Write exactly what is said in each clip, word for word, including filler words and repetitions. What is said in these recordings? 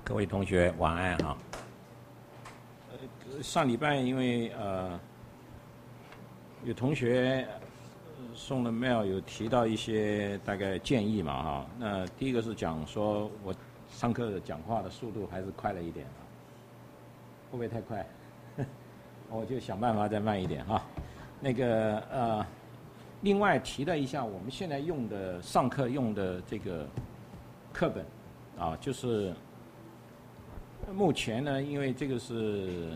各位同学晚安哈。呃，上礼拜因为呃有同学送了 mail 有提到一些大概建议嘛哈。那第一个是讲说我上课的讲话的速度还是快了一点啊，会不会太快？我就想办法再慢一点哈。那个呃，另外提了一下我们现在用的上课用的这个课本啊，就是目前呢，因为这个是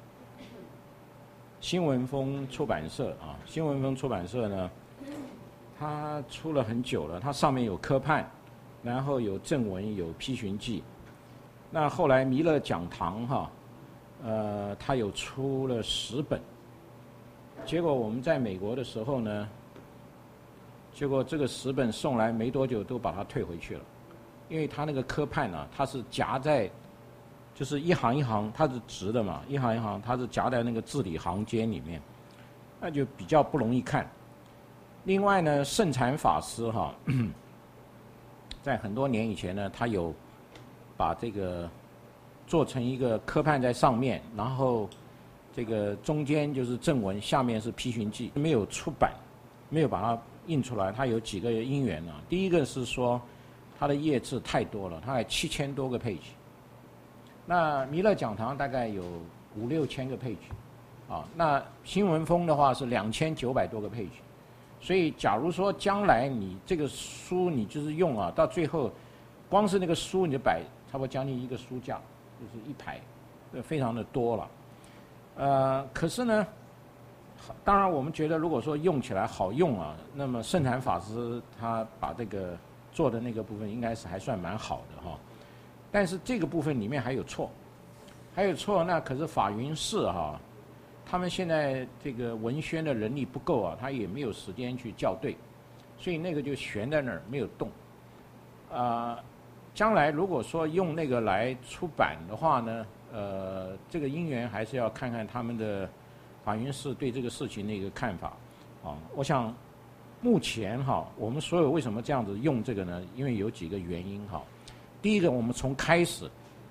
新闻风出版社啊，新闻风出版社呢，它出了很久了，它上面有科判，然后有正文，有批寻记。那后来弥勒讲堂哈，呃，它有出了十本。结果我们在美国的时候呢，结果这个十本送来没多久都把它退回去了，因为它那个科判啊，它是夹在，就是一行一行，它是直的嘛，一行一行，它是夹在那个字里行间里面，那就比较不容易看。另外呢，圣禅法师哈，在很多年以前呢，他有把这个做成一个科判在上面，然后这个中间就是正文，下面是批寻记，没有出版，没有把它印出来。它有几个因缘啊？第一个是说它的页字太多了，它有七千多个 page。那弥勒讲堂大概有五六千个 page， 啊，那新闻风的话是两千九百多个 page。所以，假如说将来你这个书你就是用啊，到最后，光是那个书你就摆差不多将近一个书架，就是一排，这非常的多了。呃，可是呢，当然我们觉得如果说用起来好用啊，那么圣禅法师他把这个做的那个部分应该是还算蛮好的哈。但是这个部分里面还有错，还有错，那可是法云寺哈，他们现在这个文宣的人力不够啊，他也没有时间去校对，所以那个就悬在那儿没有动。啊、呃，将来如果说用那个来出版的话呢？呃，这个因缘还是要看看他们的法云寺对这个事情的一个看法，啊，我想目前哈，我们所有为什么这样子用这个呢？因为有几个原因哈。第一个，我们从开始，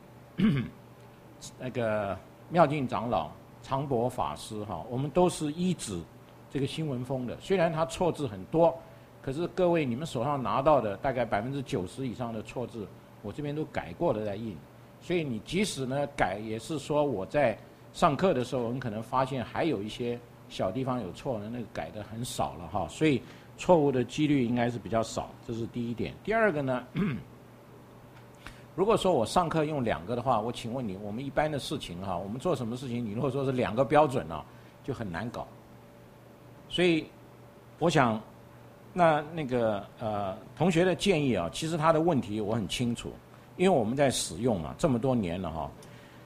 那个妙净长老、常伯法师哈，我们都是依止这个新闻风的，虽然他错字很多，可是各位你们手上拿到的大概百分之九十以上的错字，我这边都改过了再印。所以你即使呢改，也是说我在上课的时候，很可能发现还有一些小地方有错呢，那个改的很少了哈，所以错误的几率应该是比较少，这是第一点。第二个呢，如果说我上课用两个的话，我请问你，我们一般的事情哈，我们做什么事情，你如果说是两个标准啊，就很难搞。所以我想，那那个呃同学的建议啊，其实他的问题我很清楚。因为我们在使用嘛，这么多年了哈，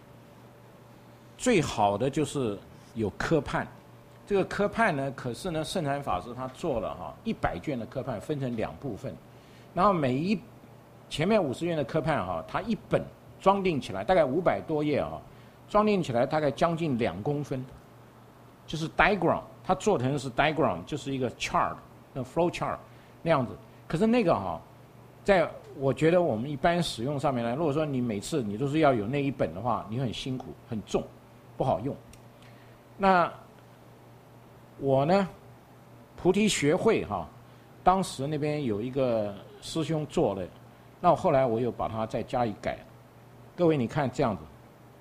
最好的就是有科判。这个科判呢，可是呢，圣禅法师他做了哈一百卷的科判，分成两部分，然后每一前面五十卷的科判哈，它一本装订起来大概五百多页啊，装订起来大概将近两公分，就是 diagram， 它做成的是 diagram， 就是一个 chart， 那 flow chart 那样子。可是那个哈，在我觉得我们一般使用上面呢，如果说你每次你都是要有那一本的话，你很辛苦，很重，不好用。那我呢，菩提学会哈，当时那边有一个师兄做了，那我后来我又把它再加以改。各位你看这样子，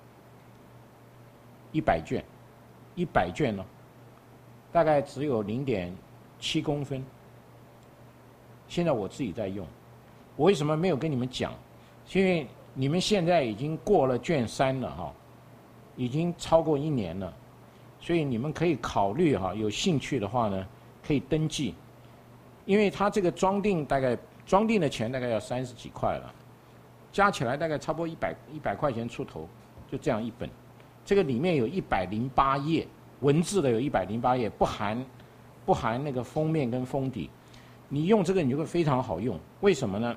一百卷，一百卷呢，大概只有零点七公分。现在我自己在用。我为什么没有跟你们讲？因为你们现在已经过了卷三了哈，已经超过一年了，所以你们可以考虑哈，有兴趣的话呢，可以登记。因为它这个装订大概装订的钱大概要三十几块了，加起来大概差不多一百一百块钱出头，就这样一本。这个里面有一百零八页，文字的有一百零八页，不含不含那个封面跟封底。你用这个你就会非常好用，为什么呢？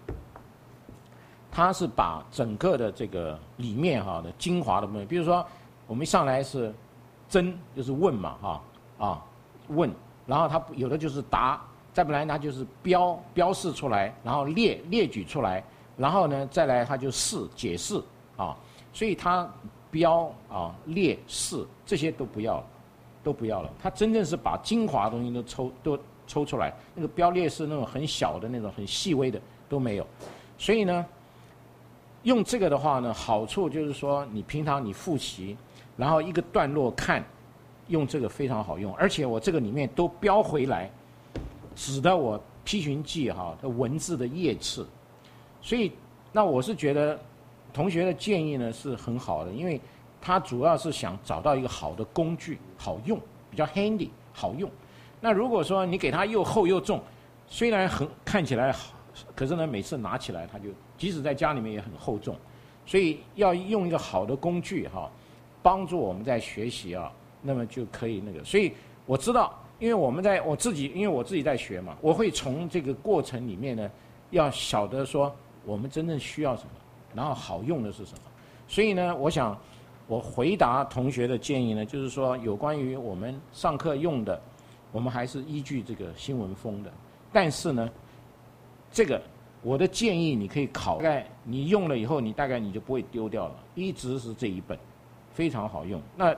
它是把整个的这个里面哈的精华的部分，比如说我们一上来是真，就是问嘛哈啊问，然后它有的就是答，再不然它就是标标示出来，然后列列举出来， 然后呢再来他就释解释啊，所以他标啊列释这些都不要了，都不要了，他真正是把精华的东西都抽都抽出来，那个标列是那种很小的那种很细微的都没有，所以呢。用这个的话呢，好处就是说，你平常你复习，然后一个段落看，用这个非常好用，而且我这个里面都标回来，指的我批寻记哈的文字的页次，所以那我是觉得同学的建议呢是很好的，因为他主要是想找到一个好的工具，好用，比较 handy 好用。那如果说你给他又厚又重，虽然很看起来好。可是呢，每次拿起来，它就即使在家里面也很厚重，所以要用一个好的工具哈，帮助我们在学习啊，那么就可以那个。所以我知道，因为我们在我自己，因为我自己在学嘛，我会从这个过程里面呢，要晓得说我们真正需要什么，然后好用的是什么。所以呢，我想我回答同学的建议呢，就是说有关于我们上课用的，我们还是依据这个新闻风的，但是呢。这个我的建议，你可以考，大概你用了以后，你大概你就不会丢掉了，一直是这一本，非常好用。那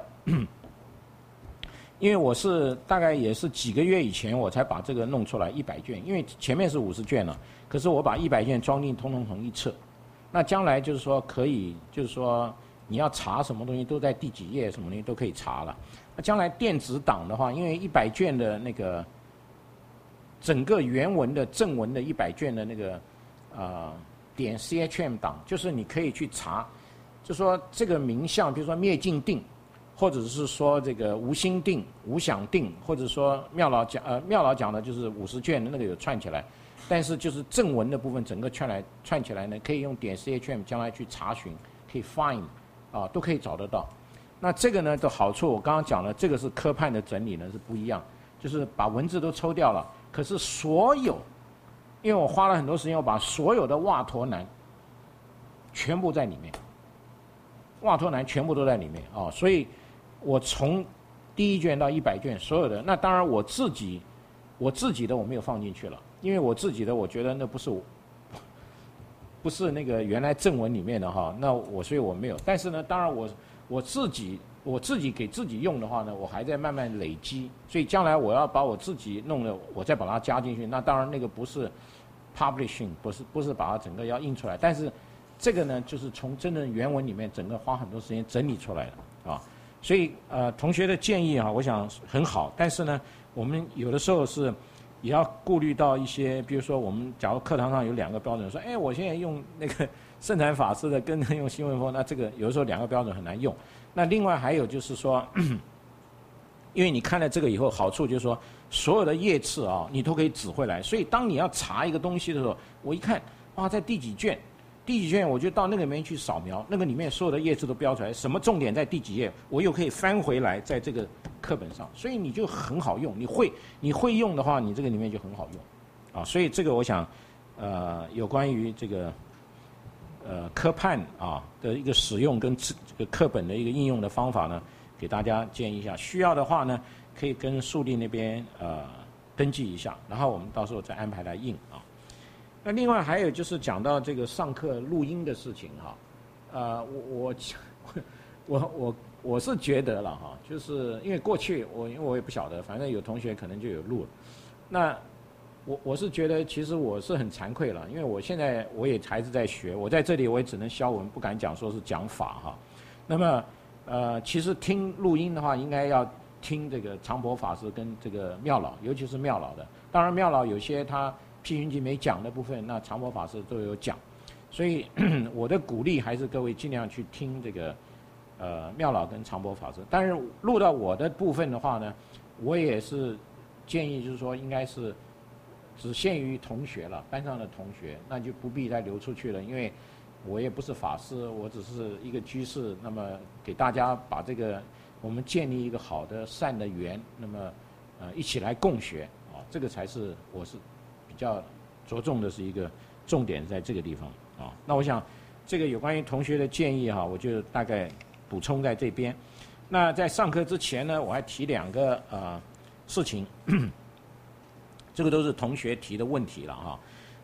因为我是大概也是几个月以前我才把这个弄出来一百卷，因为前面是五十卷了，可是我把一百卷装进通通同一册，那将来就是说可以，就是说你要查什么东西都在第几页，什么东西都可以查了。那将来电子档的话，因为一百卷的那个。整个原文的正文的一百卷的那个呃点 C H M 档，就是你可以去查，就说这个名相，比如说灭尽定，或者是说这个无心定、无想定，或者说妙老讲呃妙老讲的就是五十卷的那个有串起来，但是就是正文的部分整个串来串起来呢，可以用点 C H M 将来去查询，可以 find 啊都可以找得到。那这个呢的好处，我刚刚讲了，这个是科判的整理呢是不一样，就是把文字都抽掉了。可是所有，因为我花了很多时间，我把所有的瓦陀南全部在里面，瓦陀南全部都在里面啊、哦，所以我从第一卷到一百卷所有的，那当然我自己我自己的我没有放进去了，因为我自己的我觉得那不是我不是那个原来正文里面的哈，那我所以我没有，但是呢，当然我我自己。我自己给自己用的话呢，我还在慢慢累积，所以将来我要把我自己弄的，我再把它加进去。那当然那个不是 publishing， 不是不是把它整个要印出来，但是这个呢，就是从真正原文里面整个花很多时间整理出来的啊。所以呃，同学的建议啊，我想很好，但是呢，我们有的时候是也要顾虑到一些，比如说我们假如课堂上有两个标准，说哎，我现在用那个圣禅法师的跟用新闻风，那这个有的时候两个标准很难用。那另外还有就是说，因为你看了这个以后，好处就是说，所有的页次啊，你都可以指回来。所以当你要查一个东西的时候，我一看，哇，在第几卷，第几卷，我就到那个里面去扫描，那个里面所有的页次都标出来，什么重点在第几页，我又可以翻回来在这个课本上，所以你就很好用。你会你会用的话，你这个里面就很好用，啊，所以这个我想，呃，有关于这个。呃，科判啊的一个使用跟这个课本的一个应用的方法呢，给大家建议一下。需要的话呢，可以跟树立那边呃登记一下，然后我们到时候再安排来印啊。那另外还有就是讲到这个上课录音的事情哈，呃，我我我我我是觉得了哈，就是因为过去我因为我也不晓得，反正有同学可能就有录了，那。我我是觉得，其实我是很惭愧了，因为我现在我也还是在学，我在这里我也只能消文，不敢讲说是讲法哈。那么，呃，其实听录音的话，应该要听这个长伯法师跟这个妙老，尤其是妙老的。当然，妙老有些他批云集没讲的部分，那长伯法师都有讲。所以我的鼓励还是各位尽量去听这个呃妙老跟长伯法师。但是录到我的部分的话呢，我也是建议就是说应该是。只限于同学了，班上的同学，那就不必再流出去了，因为我也不是法师，我只是一个居士，那么给大家把这个我们建立一个好的善的缘，那么呃一起来共学啊，这个才是我是比较着重的是一个重点在这个地方啊。那我想这个有关于同学的建议哈，我就大概补充在这边。那在上课之前呢，我还提两个呃事情。这个都是同学提的问题了哈。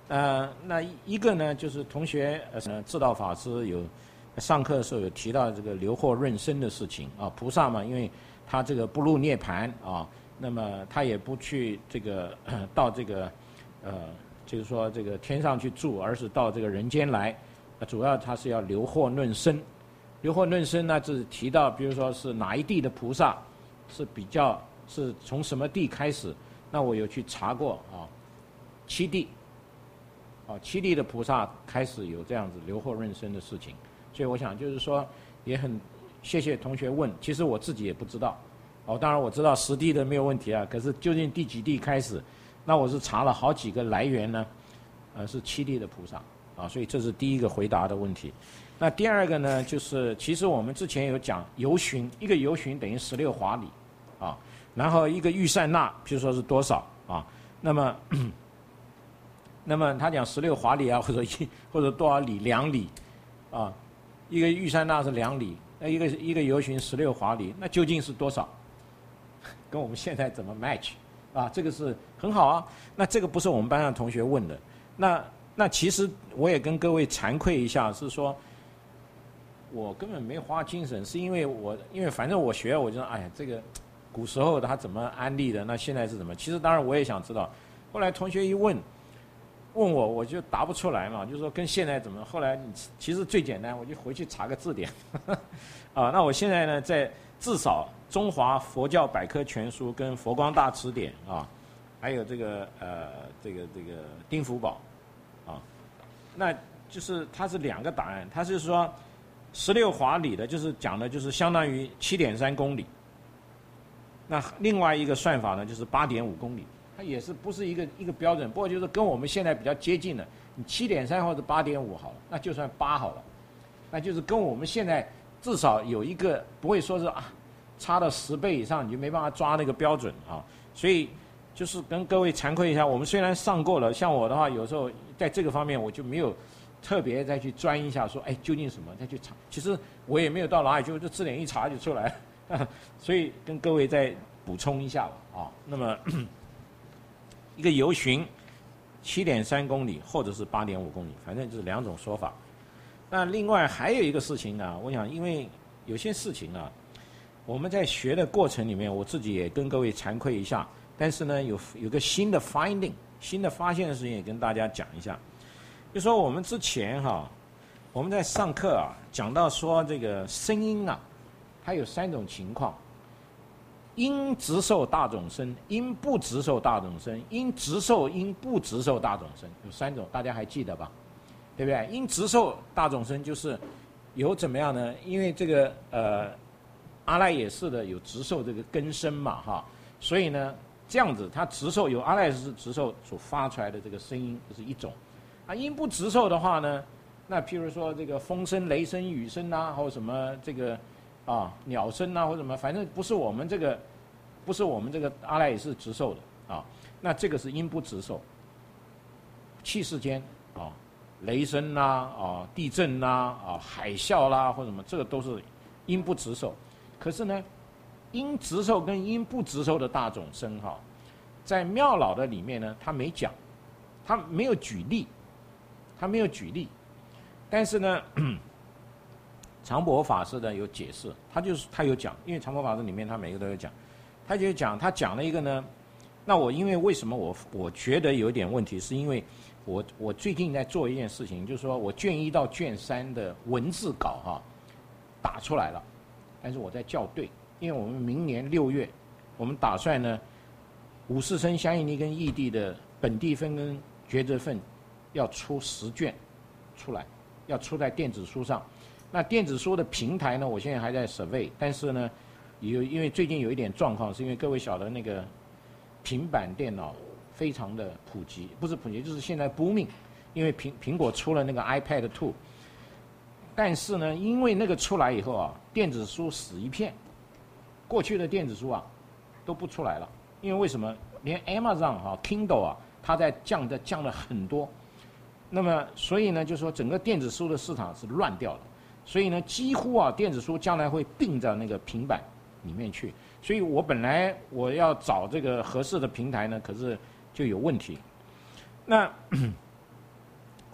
呃，那一个呢，就是同学呃，智道法师有上课的时候有提到这个留祸润生的事情啊，菩萨嘛，因为他这个不入涅槃啊，那么他也不去这个到这个呃，就是说这个天上去住，而是到这个人间来，主要他是要留祸润生。留祸润生呢，就是提到，比如说是哪一地的菩萨是比较是从什么地开始，那我有去查过啊，七地。啊，七地的菩萨开始有这样子留祸润生的事情，所以我想就是说，也很谢谢同学问，其实我自己也不知道，哦，当然我知道十地的没有问题啊，可是究竟第几地开始，那我是查了好几个来源呢，呃，是七地的菩萨啊，所以这是第一个回答的问题。那第二个呢，就是其实我们之前有讲游巡，一个游巡等于十六华里，啊，然后一个御善那，譬如说是多少啊，那么。那么他讲十六华里啊，或者一或者多少里两里，啊，一个御山那是两里，那一个一个游巡十六华里，那究竟是多少？跟我们现在怎么 match 啊？这个是很好啊。那这个不是我们班上同学问的，那那其实我也跟各位惭愧一下，是说，我根本没花精神，是因为我因为反正我学我就说，哎呀，这个古时候他怎么安利的，那现在是怎么？其实当然我也想知道，后来同学一问。问我我就答不出来嘛，就是说跟现在怎么？后来其实最简单，我就回去查个字典，啊，那我现在呢，在至少中华佛教百科全书跟佛光大辞典啊，还有这个呃这个这个丁福宝，啊，那就是它是两个答案，它是说十六华里的，就是讲的就是相当于七点三公里，那另外一个算法呢就是八点五公里。它也是不是一个一个标准，不过就是跟我们现在比较接近的，你七点三或者八点五好了，那就算八好了，那就是跟我们现在至少有一个不会说是啊差到十倍以上你就没办法抓那个标准啊，所以就是跟各位惭愧一下，我们虽然上过了，像我的话有时候在这个方面我就没有特别再去钻一下说哎究竟什么再去查，其实我也没有到哪里去，就字典一查就出来了，所以跟各位再补充一下吧啊，那么。一个游巡七点三公里，或者是八点五公里，反正就是两种说法。那另外还有一个事情啊，我想因为有些事情啊，我们在学的过程里面，我自己也跟各位惭愧一下。但是呢，有有个新的 finding， 新的发现的事情也跟大家讲一下。就说我们之前哈、啊，我们在上课啊讲到说这个声音啊，它有三种情况。因直受大众生，因不直受大众生，因直受因不直受大众生，有三种，大家还记得吧？对不对？因直受大众生就是有怎么样呢？因为这个呃阿赖耶识的有直受这个根身嘛哈，所以呢这样子它直受有阿赖耶识直受所发出来的这个声音，这是一种。啊，因不直受的话呢，那譬如说这个风声、雷声、雨声啊，或者什么这个。啊，鸟声啊，或者什么，反正不是我们这个，不是我们这个阿赖耶识直受的啊。那这个是因不直受。气世间啊，雷声啦、啊，地震啦、啊，海啸啦，或者什么，这个都是因不直受。可是呢，因直受跟因不直受的大众生哈，在妙老的里面呢，他没讲，他没有举例，他没有举例，但是呢。常伯法师呢有解释，他就是他有讲，因为常伯法师里面他每个都有讲，他就讲他讲了一个呢，那我因为为什么我我觉得有点问题，是因为我我最近在做一件事情，就是说我卷一到卷三的文字稿哈、啊、打出来了，但是我在校对，因为我们明年六月，我们打算呢五世生相应力跟异地的本地分跟抉择分要出十卷出来，要出在电子书上。那电子书的平台呢，我现在还在 survey， 但是呢，有因为最近有一点状况，是因为各位晓得那个平板电脑非常的普及，不是普及，就是现在 booming， 因为苹苹果出了那个 iPad 二， 但是呢，因为那个出来以后啊，电子书死一片，过去的电子书啊都不出来了，因为为什么？连 Amazon 哈、啊、Kindle 啊，它在降的降了很多，那么所以呢，就说整个电子书的市场是乱掉了。所以呢，几乎啊，电子书将来会并到那个平板里面去。所以我本来我要找这个合适的平台呢，可是就有问题。那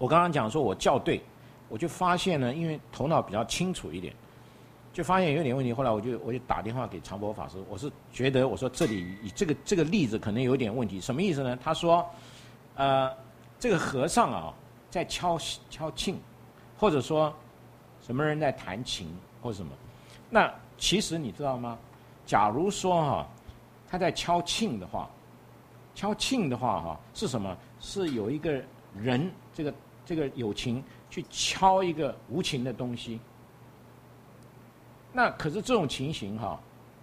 我刚刚讲说我校对，我就发现呢，因为头脑比较清楚一点，就发现有点问题。后来我就我就打电话给常博法师，我是觉得我说这里以这个这个例子可能有点问题，什么意思呢？他说，呃，这个和尚啊在敲敲磬，或者说什么人在弹琴或者什么，那其实你知道吗？假如说哈、啊，他在敲磬的话，敲磬的话哈、啊、是什么？是有一个人这个这个有情去敲一个无情的东西。那可是这种情形哈、啊，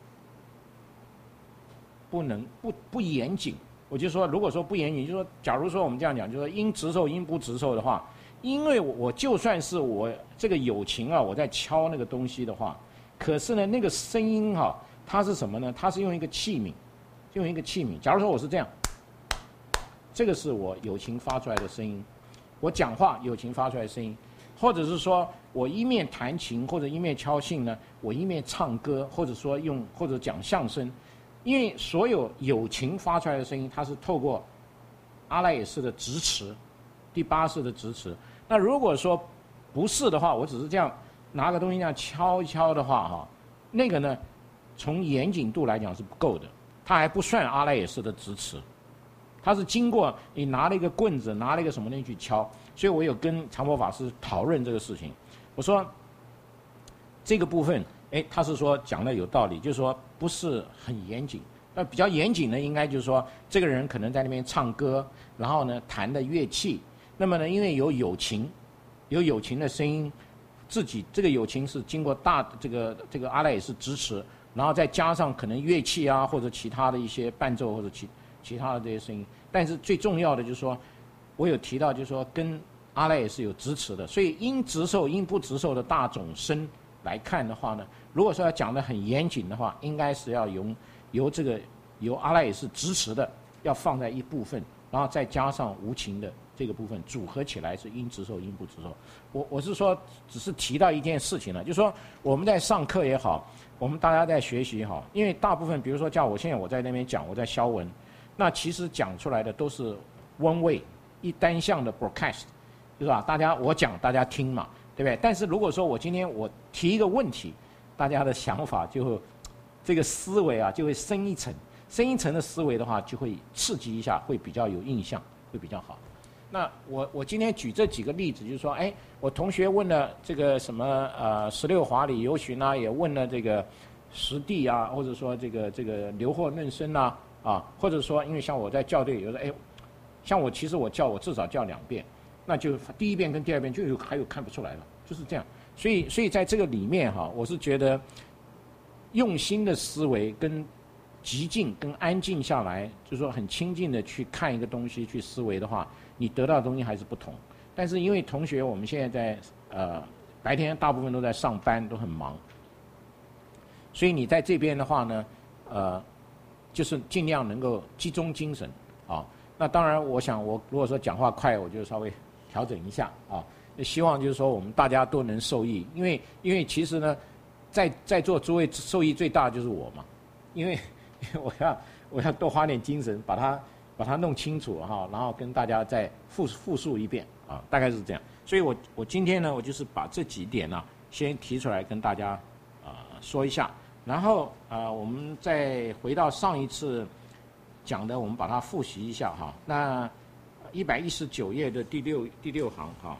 不能不不严谨。我就说，如果说不严谨，就说假如说我们这样讲，就说因直受因不直受的话，因为我就算是我这个有情啊，我在敲那个东西的话，可是呢，那个声音哈、啊，它是什么呢？它是用一个器皿，用一个器皿。假如说我是这样，这个是我有情发出来的声音，我讲话有情发出来的声音，或者是说我一面弹琴或者一面敲磬呢，我一面唱歌，或者说用或者讲相声。因为所有有情发出来的声音，它是透过阿赖耶识的直持，第八识的直持。那如果说不是的话，我只是这样拿个东西这样敲一敲的话，哈，那个呢，从严谨度来讲是不够的，它还不算阿赖耶识的直持，它是经过你拿了一个棍子，拿了一个什么东西去敲。所以我有跟常博法师讨论这个事情，我说这个部分。哎，他是说讲的有道理，就是说不是很严谨。那比较严谨的，应该就是说，这个人可能在那边唱歌，然后呢弹的乐器。那么呢，因为有友情，有友情的声音，自己这个友情是经过大这个这个阿赖耶识支持，然后再加上可能乐器啊或者其他的一些伴奏或者其其他的这些声音。但是最重要的就是说，我有提到就是说跟阿赖耶识有支持的，所以因直受因不直受的大种声来看的话呢。如果说要讲得很严谨的话，应该是要由由这个由阿赖耶识支持的，要放在一部分，然后再加上无情的这个部分组合起来是因直受因不直受。我我是说，只是提到一件事情了，就是说我们在上课也好，我们大家在学习也好，因为大部分比如说叫我现在我在那边讲，我在消文，那其实讲出来的都是 one way 一单向的 broadcast， 就是吧？大家我讲大家听嘛，对不对？但是如果说我今天我提一个问题，大家的想法就会，这个思维啊就会深一层，深一层的思维的话，就会刺激一下，会比较有印象，会比较好。那我我今天举这几个例子，就是说，哎，我同学问了这个什么呃十六华里游巡啊，也问了这个实地啊，或者说这个这个留惑论生啊，啊，或者说因为像我在校对，有的哎，像我其实我教我至少教两遍，那就第一遍跟第二遍就有还有看不出来了，就是这样。所以，所以在这个里面哈，我是觉得用心的思维跟极静跟安静下来，就是说很清静的去看一个东西去思维的话，你得到的东西还是不同。但是因为同学我们现在在呃白天大部分都在上班，都很忙，所以你在这边的话呢，呃，就是尽量能够集中精神啊。那当然，我想我如果说讲话快，我就稍微调整一下啊。希望就是说我们大家都能受益，因为因为其实呢，在在座诸位受益最大的就是我嘛，因为我要我要多花点精神把它把它弄清楚哈，然后跟大家再复复述一遍啊，大概是这样。所以我我今天呢，我就是把这几点呢、啊、先提出来跟大家啊、呃、说一下，然后啊、呃、我们再回到上一次讲的，我们把它复习一下哈。那一百一十九页的第六第六行哈。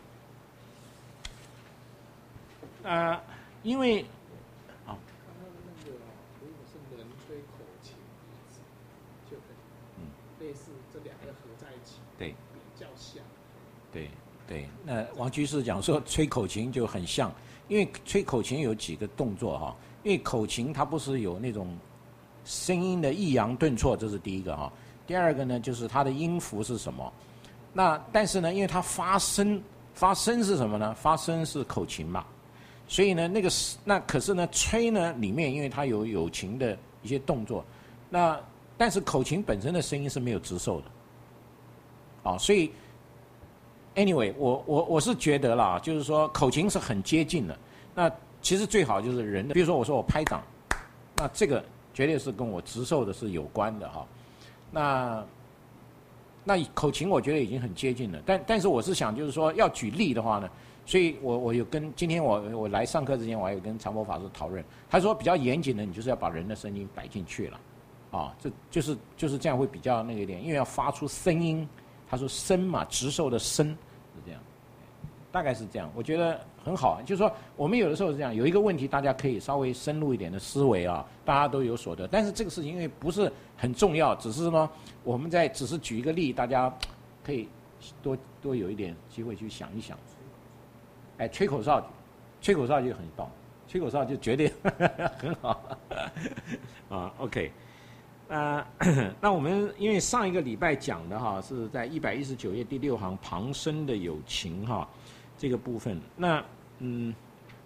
呃，因为啊， 刚刚那个如果是人吹口琴笛子，就可以，嗯，类似这两个合在一起， 对， 比较像。 对对，那王居士讲说吹口琴就很像，因为吹口琴有几个动作哈，因为口琴它不是有那种声音的抑扬顿挫，这是第一个哈。第二个呢，就是它的音符是什么？那但是呢，因为它发声，发声是什么呢？发声是口琴嘛。所以呢，那个那可是呢，吹呢里面，因为它有有情的一些动作，那但是口琴本身的声音是没有直受的，啊，所以 anyway， 我我我是觉得啦，就是说口琴是很接近的。那其实最好就是人的，比如说我说我拍掌，那这个绝对是跟我直受的是有关的哈。那那口琴我觉得已经很接近了，但但是我是想就是说要举例的话呢，所以我我有跟今天我我来上课之前我还有跟长波法师讨论，他说比较严谨的你就是要把人的声音摆进去了，啊，这就是就是这样会比较那个一点，因为要发出声音，他说声嘛，直受的声是这样，大概是这样，我觉得很好，就是说我们有的时候是这样，有一个问题大家可以稍微深入一点的思维啊，大家都有所得，但是这个事情因为不是很重要，只是呢我们在只是举一个例，大家可以多多有一点机会去想一想。哎，吹口哨，吹口哨就很棒，吹口哨就绝对很好啊。OK， 呃，那我们因为上一个礼拜讲的哈是在一百一十九页第六行旁声的有情哈这个部分，那嗯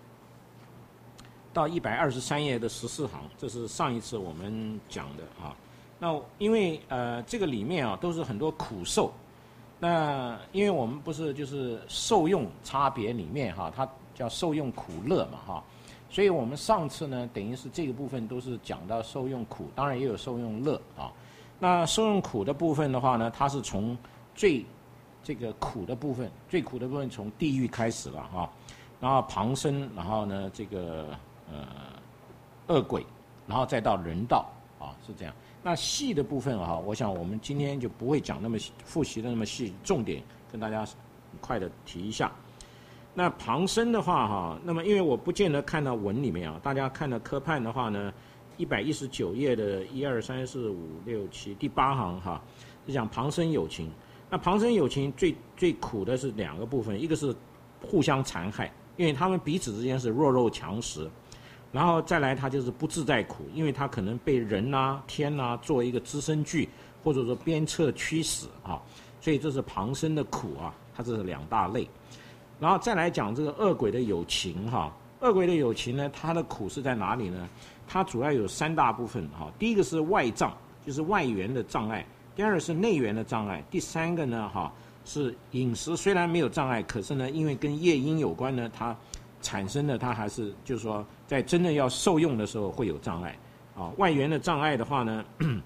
到一百二十三页的十四行，这是上一次我们讲的啊。那因为呃这个里面啊都是很多苦受。那因为我们不是就是受用差别里面哈，它叫受用苦乐嘛哈，所以我们上次呢等于是这个部分都是讲到受用苦，当然也有受用乐啊。那受用苦的部分的话呢，它是从最这个苦的部分，最苦的部分从地狱开始了哈，然后旁生，然后呢这个呃恶鬼，然后再到人道啊，是这样。那细的部分啊，我想我们今天就不会讲那么复习的那么细，重点跟大家很快的提一下。那旁生的话哈，那么因为我不见得看到文里面啊，大家看到科判的话呢，一百一十九页的一二三四五六七第八行哈，是讲旁生有情。那旁生有情最最苦的是两个部分，一个是互相残害，因为他们彼此之间是弱肉强食。然后再来，他就是不自在苦，因为他可能被人啊、天啊做一个资生具，或者说鞭策驱使啊，所以这是旁生的苦啊，它这是两大类。然后再来讲这个恶鬼的有情哈，恶鬼的有情呢，它的苦是在哪里呢？它主要有三大部分哈，第一个是外障，就是外缘的障碍；第二个是内缘的障碍；第三个呢哈是饮食虽然没有障碍，可是呢因为跟业因有关呢，它产生的它还是就是说在真正要受用的时候会有障碍啊。外缘的障碍的话呢，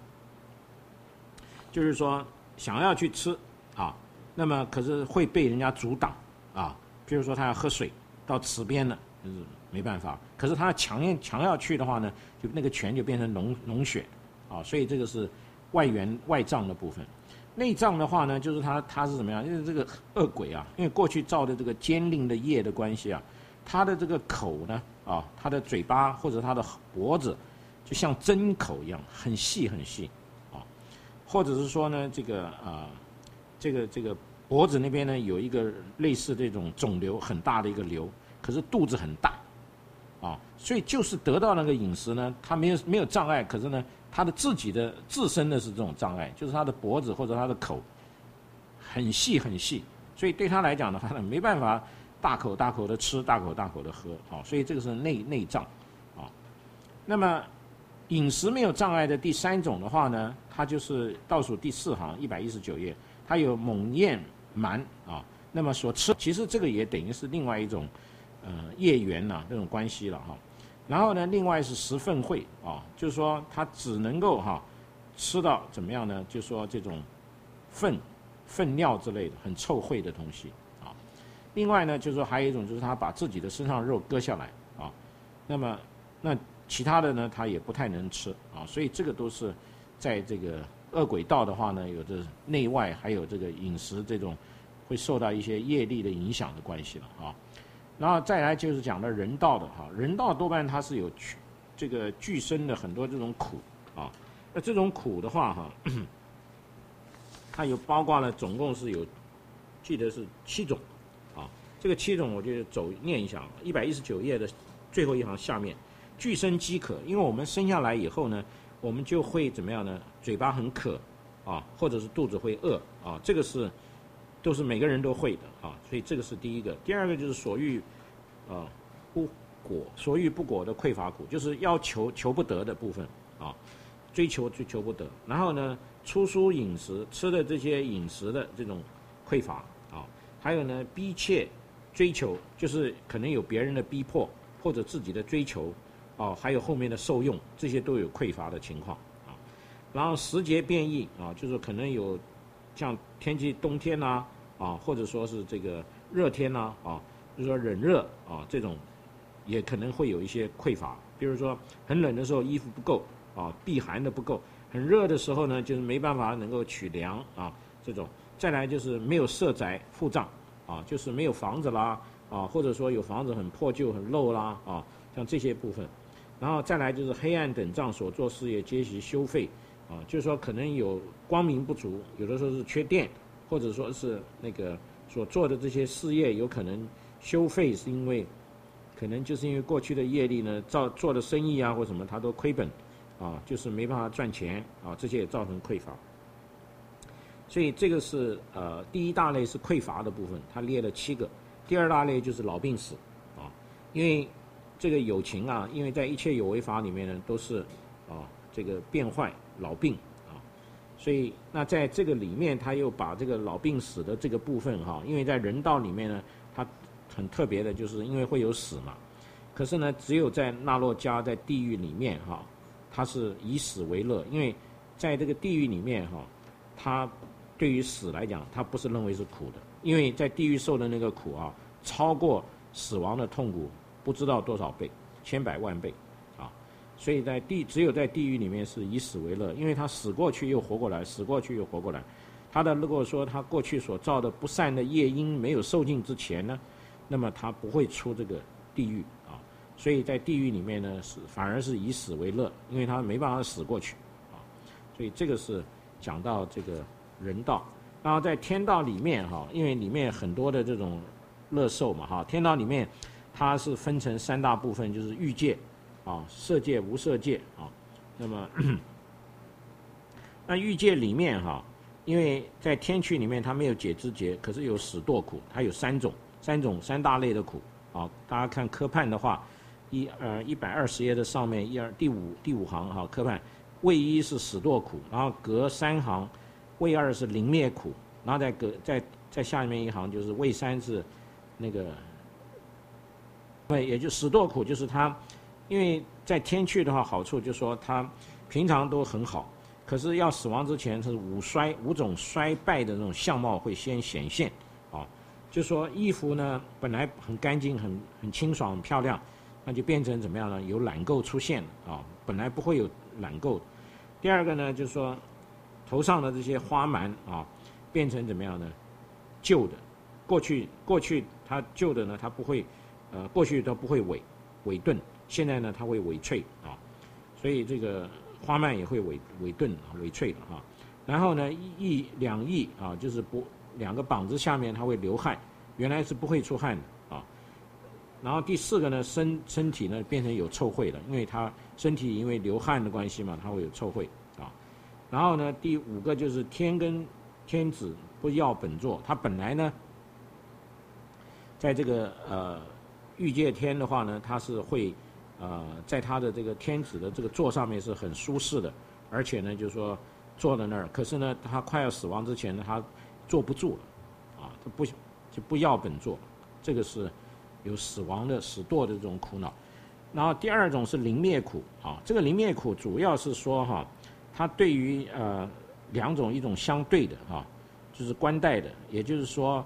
就是说想要去吃啊，那么可是会被人家阻挡啊。比如说他要喝水到池边了，就是没办法。可是他强硬强要去的话呢，就那个泉就变成脓脓血啊。所以这个是外缘外障的部分。内障的话呢，就是他他是怎么样？因为这个恶鬼啊，因为过去造的这个坚定的业的关系啊。他的这个口呢，啊，他的嘴巴或者他的脖子，就像针口一样，很细很细，啊，或者是说呢，这个啊，这个这个脖子那边呢有一个类似这种肿瘤很大的一个瘤，可是肚子很大，啊，所以就是得到那个饮食呢，他没有没有障碍，可是呢，他的自己的自身的是这种障碍，就是他的脖子或者他的口很细很细，所以对他来讲的话呢，没办法。大口大口的吃，大口大口的喝，啊，所以这个是内内障，啊。那么饮食没有障碍的第三种的话呢，它就是倒数第四行一百一十九页，它有猛焰蛮啊。那么所吃，其实这个也等于是另外一种呃业缘呐、啊、这种关系了哈。然后呢，另外是食粪秽啊，就是说它只能够哈、啊、吃到怎么样呢？就是说这种粪粪尿之类的很臭秽的东西。另外呢，就是说还有一种就是他把自己的身上肉割下来啊，那么那其他的呢，他也不太能吃啊，所以这个都是在这个恶鬼道的话呢，有着内外还有这个饮食这种会受到一些业力的影响的关系了啊。然后再来就是讲到人道的哈，人道多半它是有这个具身的很多这种苦啊，那这种苦的话哈，它有包括了总共是有记得是七种。这个七种我就走念一下，一百一十九页的最后一行下面，具身饥渴，因为我们生下来以后呢，我们就会怎么样呢？嘴巴很渴啊，或者是肚子会饿啊，这个是都是每个人都会的啊，所以这个是第一个。第二个就是所欲啊不果，所欲不果的匮乏苦，就是要求求不得的部分啊，追求追求不得。然后呢，粗疏饮食吃的这些饮食的这种匮乏啊，还有呢逼切。追求就是可能有别人的逼迫或者自己的追求，啊，还有后面的受用，这些都有匮乏的情况啊。然后时节变异啊，就是可能有像天气冬天呐 啊, 啊，或者说是这个热天呐 啊, 啊，就是说冷热啊这种，也可能会有一些匮乏。比如说很冷的时候衣服不够啊，避寒的不够；很热的时候呢，就是没办法能够取凉啊这种。再来就是没有社宅户帐啊，就是没有房子啦啊，或者说有房子很破旧很漏啦啊，像这些部分。然后再来就是黑暗等障所做事业皆其修废啊，就是说可能有光明不足，有的时候是缺电，或者说是那个所做的这些事业有可能修废，是因为可能就是因为过去的业力呢，造做的生意啊或什么，它都亏本啊，就是没办法赚钱啊，这些也造成匮乏。所以这个是呃第一大类是匮乏的部分，它列了七个。第二大类就是老病死啊，因为这个有情啊，因为在一切有为法里面呢，都是啊这个变坏老病啊，所以那在这个里面，他又把这个老病死的这个部分哈、啊，因为在人道里面呢，它很特别的，就是因为会有死嘛，可是呢，只有在那洛迦在地狱里面哈、啊，它是以死为乐，因为在这个地狱里面哈、啊，它对于死来讲，它不是认为是苦的，因为在地狱受的那个苦啊，超过死亡的痛苦不知道多少倍，千百万倍，啊，所以在地只有在地狱里面是以死为乐，因为他死过去又活过来，死过去又活过来。他的如果说他过去所造的不善的业因没有受尽之前呢，那么他不会出这个地狱啊，所以在地狱里面呢是反而是以死为乐，因为他没办法死过去啊，所以这个是讲到这个人道。然后在天道里面哈，因为里面很多的这种乐受嘛哈，天道里面它是分成三大部分，就是欲界啊、色界、无色界啊。那么那欲界里面哈，因为在天趣里面它没有解知劫，可是有死堕苦，它有三种三种三大类的苦啊。大家看科判的话，一呃一百二十页的上面一二第五第五行哈，科判位一是死堕苦，然后隔三行位二是临灭苦，然后再隔再再下面一行就是位三是那个。对，也就死堕苦，就是他，因为在天趣的话，好处就是说他平常都很好，可是要死亡之前是五衰五种衰败的那种相貌会先显现啊，就说衣服呢本来很干净、很很清爽、很漂亮，那就变成怎么样呢？有染垢出现啊，本来不会有染垢。第二个呢，就是说头上的这些花蛮啊，变成怎么样呢？旧的，过去过去它旧的呢，它不会。呃，过去都不会萎萎顿，现在呢它会萎脆啊，所以这个花蔓也会萎萎顿、萎脆的哈。然后呢，翼两翼啊，就是不两个膀子下面它会流汗，原来是不会出汗的啊。然后第四个呢，身身体呢变成有臭秽了，因为它身体因为流汗的关系嘛，它会有臭秽啊。然后呢，第五个就是天跟天子不要本座，它本来呢，在这个呃。欲界天的话呢，它是会，呃，在它的这个天子的这个座上面是很舒适的，而且呢，就是说坐在那儿，可是呢，他快要死亡之前呢，他坐不住了，啊，他不就不要本座，这个是有死亡的死堕的这种苦恼。然后第二种是临灭苦啊，这个临灭苦主要是说哈，它对于呃两种一种相对的哈，就是官带的，也就是说，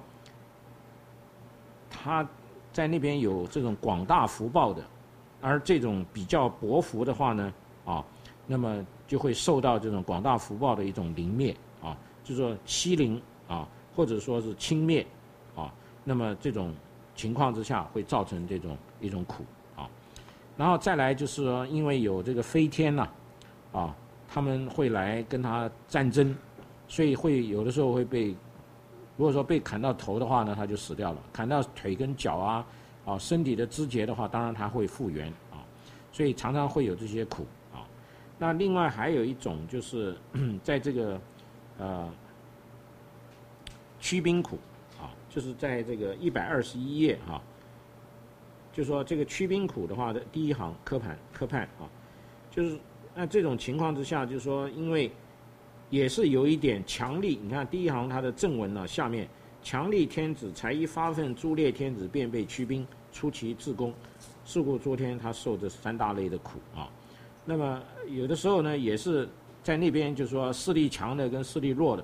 它。在那边有这种广大福报的，而这种比较薄福的话呢，啊，那么就会受到这种广大福报的一种临灭啊，就是说欺凌啊，或者说是轻蔑啊，那么这种情况之下会造成这种一种苦啊。然后再来就是说，因为有这个飞天呐、啊，啊，他们会来跟他战争，所以会有的时候会被。如果说被砍到头的话呢，他就死掉了；砍到腿跟脚啊，啊身体的肢节的话，当然他会复原啊，所以常常会有这些苦啊。那另外还有一种就是在这个呃驱兵苦啊，就是在这个一百二十一页啊，就说这个驱兵苦的话的第一行科判科判啊，就是那这种情况之下，就是说因为。也是有一点强力，你看第一行它的正文呢、啊，下面强力天子才一发愤，诸列天子便被驱兵出其自宫，是故诸天他受这三大类的苦啊。那么有的时候呢，也是在那边就是说势力强的跟势力弱的，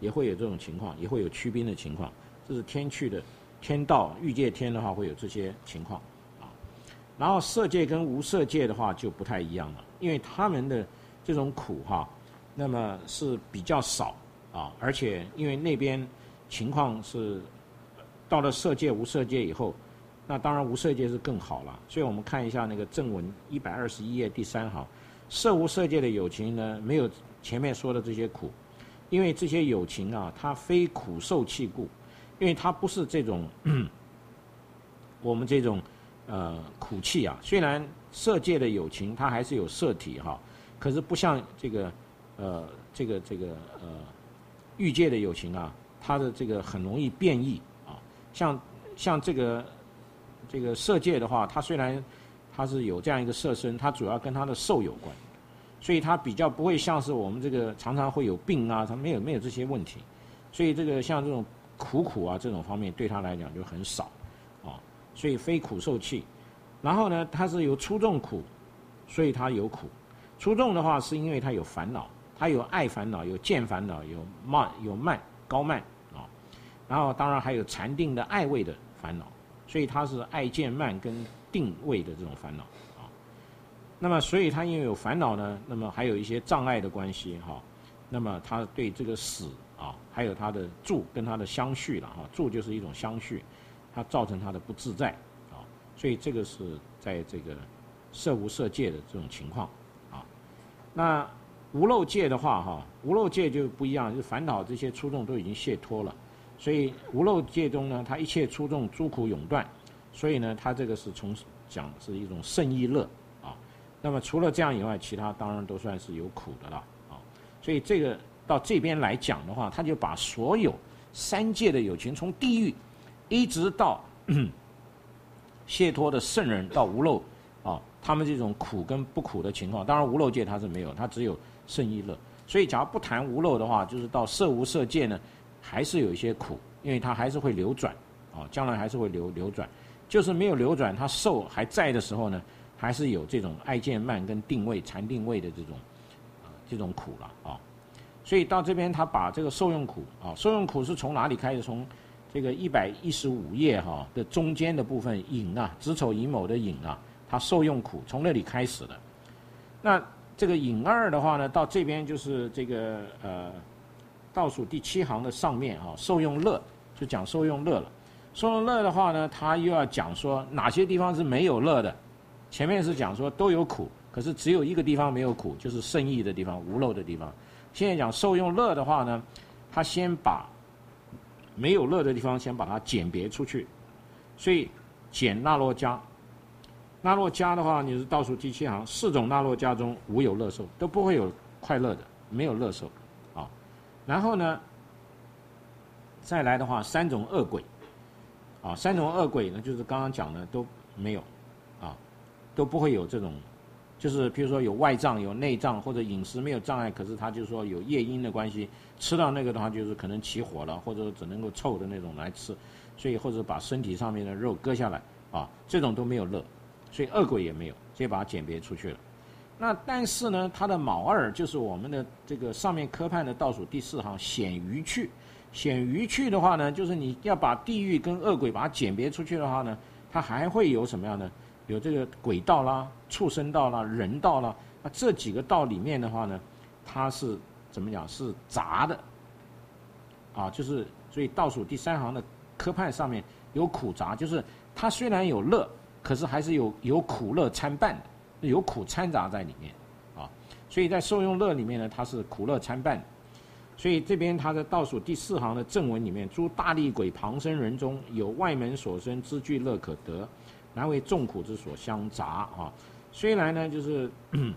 也会有这种情况，也会有驱兵的情况。这是天趣的天道欲界天的话会有这些情况啊。然后色界跟无色界的话就不太一样了，因为他们的这种苦哈，那么是比较少啊，而且因为那边情况是到了色界无色界以后，那当然无色界是更好了。所以我们看一下那个正文一百二十一页第三行，色无色界的有情呢，没有前面说的这些苦，因为这些有情啊，它非苦受气故。因为它不是这种我们这种呃苦气啊，虽然色界的有情它还是有色体哈，可是不像这个呃这个这个呃欲界的有情啊，它的这个很容易变异啊。像像这个这个色界的话，它虽然它是有这样一个色身，它主要跟它的受有关，所以它比较不会像是我们这个常常会有病啊，它没有没有这些问题，所以这个像这种苦苦啊这种方面对他来讲就很少啊，所以非苦受气。然后呢，它是有出众苦，所以它有苦。出众的话是因为它有烦恼，它有爱烦恼，有见烦恼，有慢有慢高慢啊。然后当然还有禅定的爱味的烦恼，所以它是爱见慢跟定位的这种烦恼啊。那么所以它因为有烦恼呢，那么还有一些障碍的关系哈，那么它对这个死啊，还有它的住跟它的相续了哈，住就是一种相续，它造成它的不自在啊，所以这个是在这个色无色界的这种情况啊。那无漏界的话哈，无漏界就不一样，就是烦恼这些出众都已经解脱了，所以无漏界中呢，它一切出众诸苦永断，所以呢，它这个是从讲是一种胜意乐啊。那么除了这样以外，其他当然都算是有苦的了啊。所以这个到这边来讲的话，他就把所有三界的有情，从地狱一直到解脱的圣人到无漏啊，他们这种苦跟不苦的情况，当然无漏界它是没有，它只有胜意乐。所以假如不谈无漏的话，就是到色无色界呢，还是有一些苦，因为它还是会流转啊，将来还是会流流转，就是没有流转，它受还在的时候呢，还是有这种爱见慢跟定位禅定位的这种啊这种苦了啊。所以到这边，他把这个受用苦啊，受用苦是从哪里开始？从这个一百一十五页哈的中间的部分引啊，子丑寅卯的寅啊，它受用苦从那里开始的。那这个寅二的话呢，到这边就是这个呃倒数第七行的上面啊，受用乐就讲受用乐了。受用乐的话呢，他又要讲说哪些地方是没有乐的。前面是讲说都有苦，可是只有一个地方没有苦，就是胜意的地方，无漏的地方。现在讲受用乐的话呢，他先把没有乐的地方先把它简别出去，所以简那洛迦。那洛迦的话，你是倒数第七行，四种那洛迦中无有乐受，都不会有快乐的，没有乐受啊。然后呢，再来的话，三种恶鬼啊，三种恶鬼呢，就是刚刚讲的都没有啊，都不会有这种。就是比如说有外障有内障或者饮食没有障碍，可是他就是说有业因的关系，吃到那个的话就是可能起火了，或者只能够臭的那种来吃，所以或者把身体上面的肉割下来啊，这种都没有乐，所以恶鬼也没有，所以把它简别出去了。那但是呢，它的卯二就是我们的这个上面科判的倒数第四行显余去，显余去的话呢，就是你要把地狱跟恶鬼把它简别出去的话呢，它还会有什么样的？有这个鬼道啦、畜生道啦、人道啦，那这几个道里面的话呢，它是怎么讲？是杂的，啊，就是所以倒数第三行的科判上面有苦杂，就是它虽然有乐，可是还是有有苦乐参半的，有苦掺杂在里面，啊，所以在受用乐里面呢，它是苦乐参半的。所以这边它的倒数第四行的正文里面，诸大力鬼旁生人中有外门所生之具乐可得。然为众苦之所相杂啊，虽然呢就是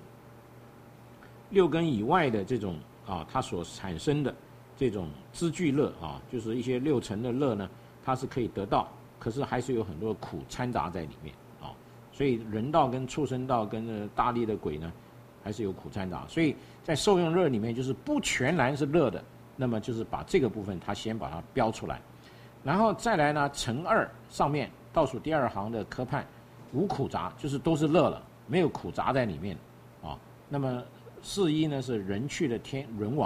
六根以外的这种啊，它所产生的这种资具乐啊，就是一些六尘的乐呢，它是可以得到，可是还是有很多苦掺杂在里面啊，所以人道跟畜生道跟大力的鬼呢，还是有苦掺杂，所以在受用乐里面就是不全然是乐的，那么就是把这个部分它先把它标出来，然后再来呢，乘二上面。倒数第二行的科判无苦杂，就是都是乐了，没有苦杂在里面啊。那么四一呢是人去的天人王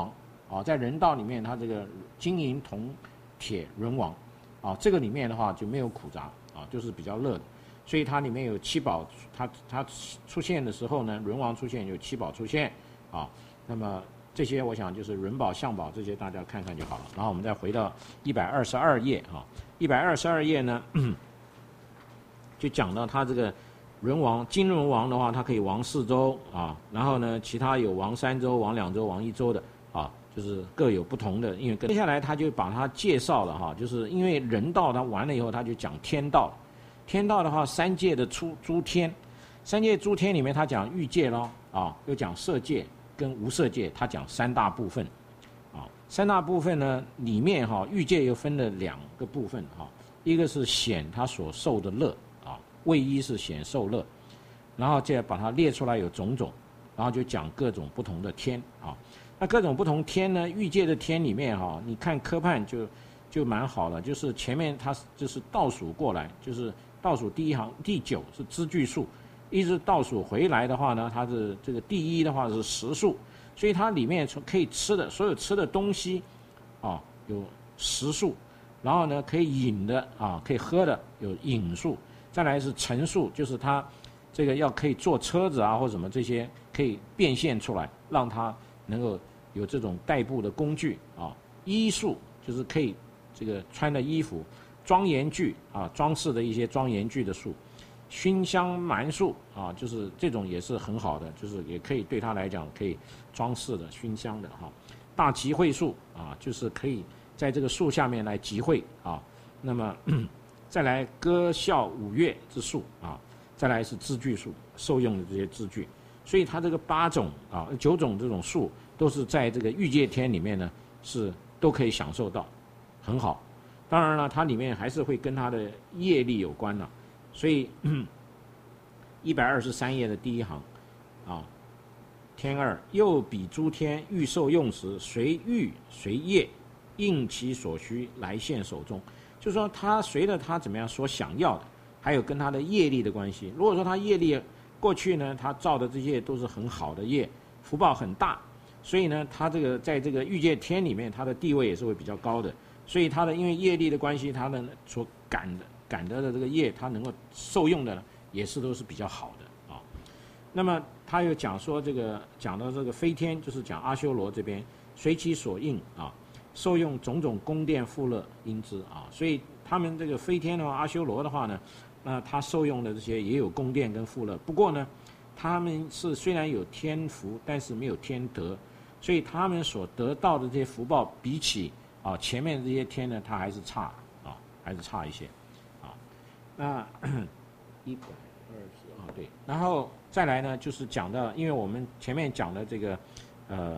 啊，在人道里面，它这个金银铜铁人王啊，这个里面的话就没有苦杂啊，就是比较乐的。所以它里面有七宝，它它出现的时候呢，人王出现有七宝出现啊。那么这些我想就是人宝、相宝这些大家看看就好了。然后我们再回到一百二十二页啊，一百二十二页呢，就讲到它这个人王金人王的话，它可以王四周啊，然后呢，其他有王三周、王两周、王一周的啊，就是各有不同的。因为接下来他就把它介绍了哈，就是因为人道它完了以后，他就讲天道。天道的话，三界的出诸天，三界诸天里面他讲欲界咯啊，又讲色界跟无色界，他讲三大部分啊。三大部分呢里面哈，欲界又分了两个部分哈，一个是显他所受的乐啊，位一是显受乐，然后再把它列出来有种种，然后就讲各种不同的天啊。那各种不同天呢，欲界的天里面哈，你看科判就就蛮好了，就是前面它就是倒数过来，就是倒数第一行第九是支具数，一直倒数回来的话呢，它是这个第一的话是实数，所以它里面可以吃的所有吃的东西啊有实数，然后呢可以饮的啊可以喝的有饮数，再来是乘数，就是它这个要可以坐车子啊或什么这些可以变现出来，让它能够有这种代步的工具啊。衣数就是可以这个穿的衣服。庄严具啊，装饰的一些庄严具的数，熏香蛮数啊，就是这种也是很好的，就是也可以对他来讲可以装饰的、熏香的哈。大集会数啊，就是可以在这个树下面来集会啊。那么再来歌笑五乐之数啊，再来是字句数，受用的这些字句。所以它这个八种啊、九种这种数都是在这个欲界天里面呢，是都可以享受到，很好。当然了，它里面还是会跟它的业力有关了，所以一百二十三页的第一行啊，天二又比诸天欲受用时，随欲随业，应其所需来现手中。就是说，他随着他怎么样所想要的，还有跟他的业力的关系。如果说他业力过去呢，他造的这些都是很好的业，福报很大，所以呢，他这个在这个欲界天里面，他的地位也是会比较高的。所以他的因为业力的关系，他的所感的感得的这个业，他能够受用的呢，也是都是比较好的啊。那么他又讲说这个讲到这个飞天，就是讲阿修罗这边随其所应啊，受用种种宫殿富乐因之啊。所以他们这个飞天的话，阿修罗的话呢，那他受用的这些也有宫殿跟富乐，不过呢，他们是虽然有天福，但是没有天德，所以他们所得到的这些福报比起啊，前面这些天呢，它还是差啊，还是差一些，啊，那一百二十啊，对，然后再来呢，就是讲到，因为我们前面讲的这个呃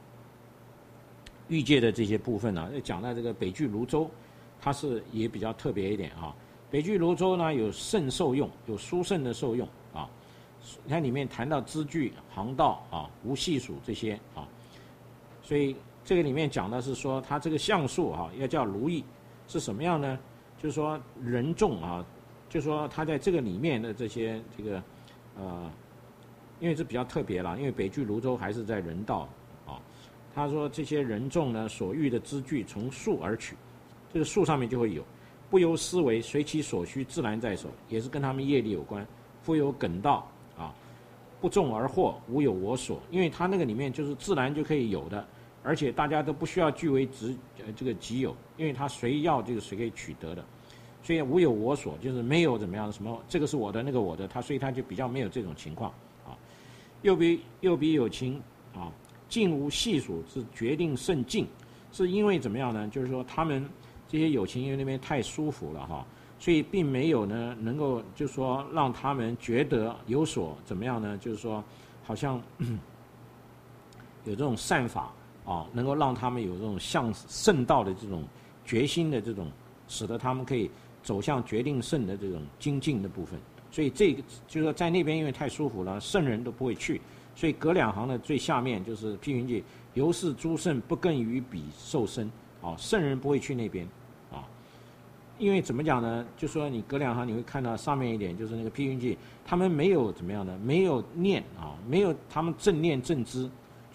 欲界的这些部分呢、啊，讲到这个北俱泸州，它是也比较特别一点啊。北俱泸州呢有圣受用，有殊胜的受用啊，它里面谈到支具、航道啊、无系数这些啊，所以。这个里面讲的是说，它这个相数啊，要叫如意，是什么样呢？就是说人众啊，就是说它在这个里面的这些这个呃，因为这比较特别了，因为北俱泸州还是在人道啊。他说这些人众呢所欲的支具从数而取，这个数上面就会有，不由思维，随其所需，自然在手，也是跟他们业力有关。复有梗道啊，不众而获，无有我所，因为它那个里面就是自然就可以有的。而且大家都不需要据为己呃这个己有，因为他谁要这个谁可以取得的，所以无有我所，就是没有怎么样什么这个是我的那个我的，他所以他就比较没有这种情况啊。又比又比有情啊，尽无系数是决定甚尽，是因为怎么样呢？就是说他们这些有情因为那边太舒服了哈，所以并没有呢能够就是说让他们觉得有所怎么样呢？就是说好像有这种善法。啊，能够让他们有这种向圣道的这种决心的这种，使得他们可以走向决定胜的这种精进的部分。所以这个就是说，在那边因为太舒服了，圣人都不会去。所以隔两行的最下面就是批云记，由是诸圣不更于彼受身。啊，圣人不会去那边。啊，因为怎么讲呢？就说你隔两行你会看到上面一点，就是那个批云记，他们没有怎么样呢？没有念啊，没有他们正念正知。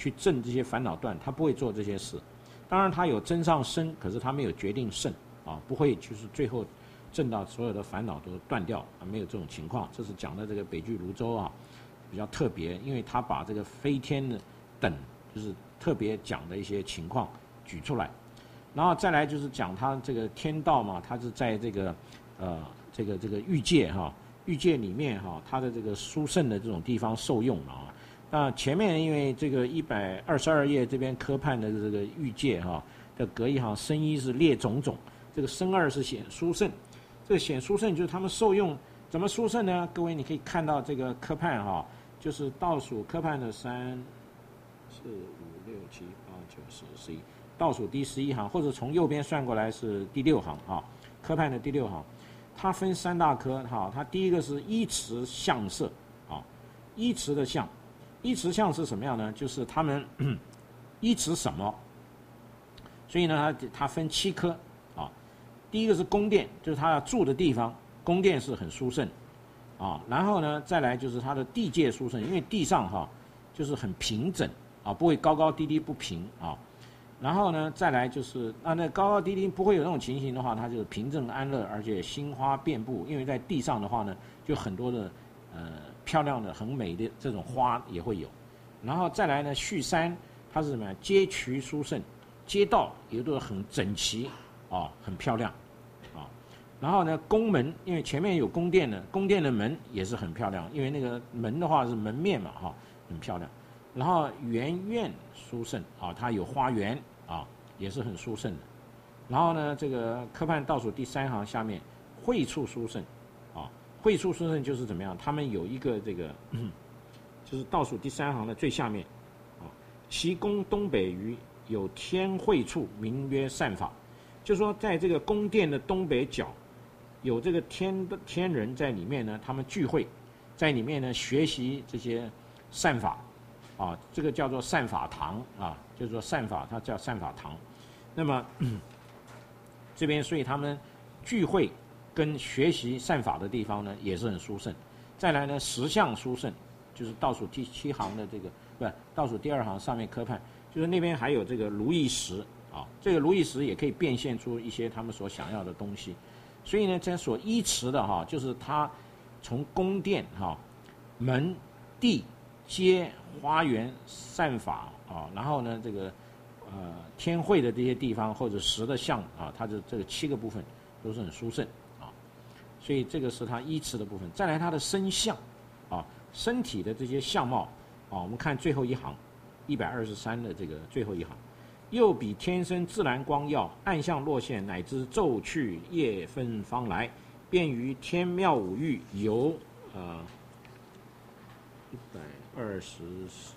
去正这些烦恼断，他不会做这些事。当然他有增上身，可是他没有决定胜啊，不会就是最后正到所有的烦恼都断掉啊，没有这种情况。这是讲的这个北俱泸州啊比较特别，因为他把这个飞天的等就是特别讲的一些情况举出来。然后再来就是讲他这个天道嘛，他是在这个呃这个这个欲界哈，欲界里面哈，他的这个殊胜的这种地方受用啊。那前面因为这个一百二十二页这边科判的这个欲界哈的隔一行，生一是列种种，这个生二是显殊胜，这个显殊胜就是他们受用怎么殊胜呢？各位你可以看到这个科判哈，就是倒数科判的三四五六七八九十十一。倒数第十一行，或者从右边算过来是第六行啊，科判的第六行，它分三大科哈。它第一个是依持相色啊，依持的相，依持相是什么样呢？就是他们依持什么？所以呢，它它分七科啊。第一个是宫殿，就是他要住的地方，宫殿是很殊胜啊。然后呢，再来就是它的地界殊胜，因为地上哈就是很平整啊，不会高高低低不平啊。然后呢，再来就是啊，那高高低低不会有那种情形的话，它就是平正安乐，而且心花遍布。因为在地上的话呢，就很多的呃漂亮的、很美的这种花也会有。然后再来呢，续山它是什么呀？街渠殊胜，街道也都很整齐啊，很漂亮啊。然后呢，宫门，因为前面有宫殿的，宫殿的门也是很漂亮，因为那个门的话是门面嘛，哈，很漂亮。然后园院殊胜啊，它有花园。啊，也是很殊胜的。然后呢，这个科判倒数第三行下面，会处殊胜，啊，会处殊胜就是怎么样？他们有一个这个，嗯、就是倒数第三行的最下面，啊，其宫东北隅有天会处，名曰善法，就说在这个宫殿的东北角，有这个天的天人在里面呢，他们聚会，在里面呢学习这些善法。啊，这个叫做善法堂啊，就是说善法，它叫善法堂。那么、嗯、这边，所以他们聚会跟学习善法的地方呢，也是很殊胜。再来呢，十相殊胜，就是倒数第七行的这个，不是倒数第二行上面科判，就是那边还有这个如意石啊，这个如意石也可以变现出一些他们所想要的东西。所以呢，这所依持的哈、啊，就是他从宫殿哈、啊、门地。街、花园、善法啊，然后呢，这个呃天会的这些地方或者十的相啊，它的这个七个部分都是很殊胜啊，所以这个是它依持的部分。再来它的身相啊，身体的这些相貌啊，我们看最后一行，一百二十三的这个最后一行，又比天生自然光耀，暗相落现，乃至昼去夜分方来，便于天妙五欲游呃一百。二十四，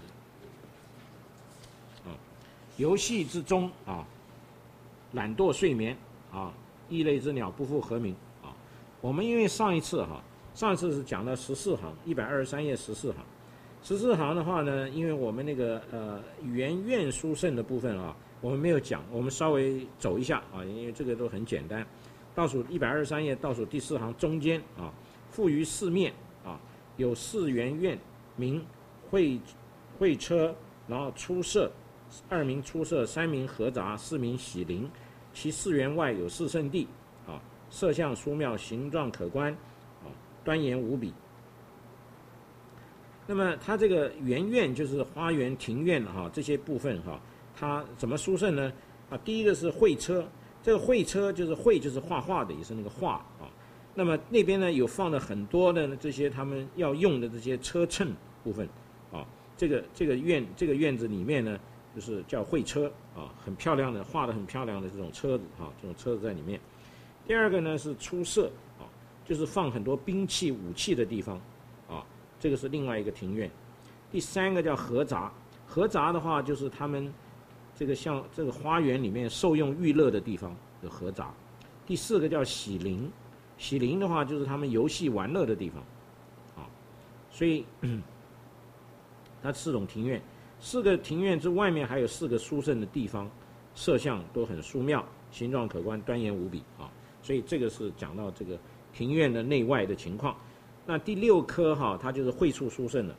啊，游戏之中啊，懒惰睡眠啊，异类之鸟不复何名啊？我们因为上一次哈、啊，上一次是讲到十四行，一百二十三页十四行，十四行的话呢，因为我们那个呃圆愿殊胜的部分啊，我们没有讲，我们稍微走一下啊，因为这个都很简单。倒数一百二十三页倒数第四行中间啊，复于四面啊，有四圆愿。名会会车，然后出色，二名出色，三名合杂，四名喜灵。其四园外有四圣地，啊，色相殊妙，形状可观，啊，端严无比。那么它这个园院就是花园、庭院哈、啊、这些部分哈、啊，它怎么殊胜呢？啊，第一个是绘车，这个绘车就是绘就是画画的，也是那个画啊。那么那边呢有放了很多的这些他们要用的这些车乘部分，啊，这个这个院这个院子里面呢就是叫会车啊，很漂亮的画的很漂亮的这种车子啊，这种车子在里面。第二个呢是出色啊，就是放很多兵器武器的地方啊，这个是另外一个庭院。第三个叫合杂，合杂的话就是他们这个像这个花园里面受用娱乐的地方的合杂。第四个叫喜灵。喜灵的话就是他们游戏玩乐的地方，啊，所以它四种庭院，四个庭院之外面还有四个殊胜的地方，色相都很殊妙，形状可观，端严无比啊。所以这个是讲到这个庭院的内外的情况。那第六科哈，它就是会处殊胜了。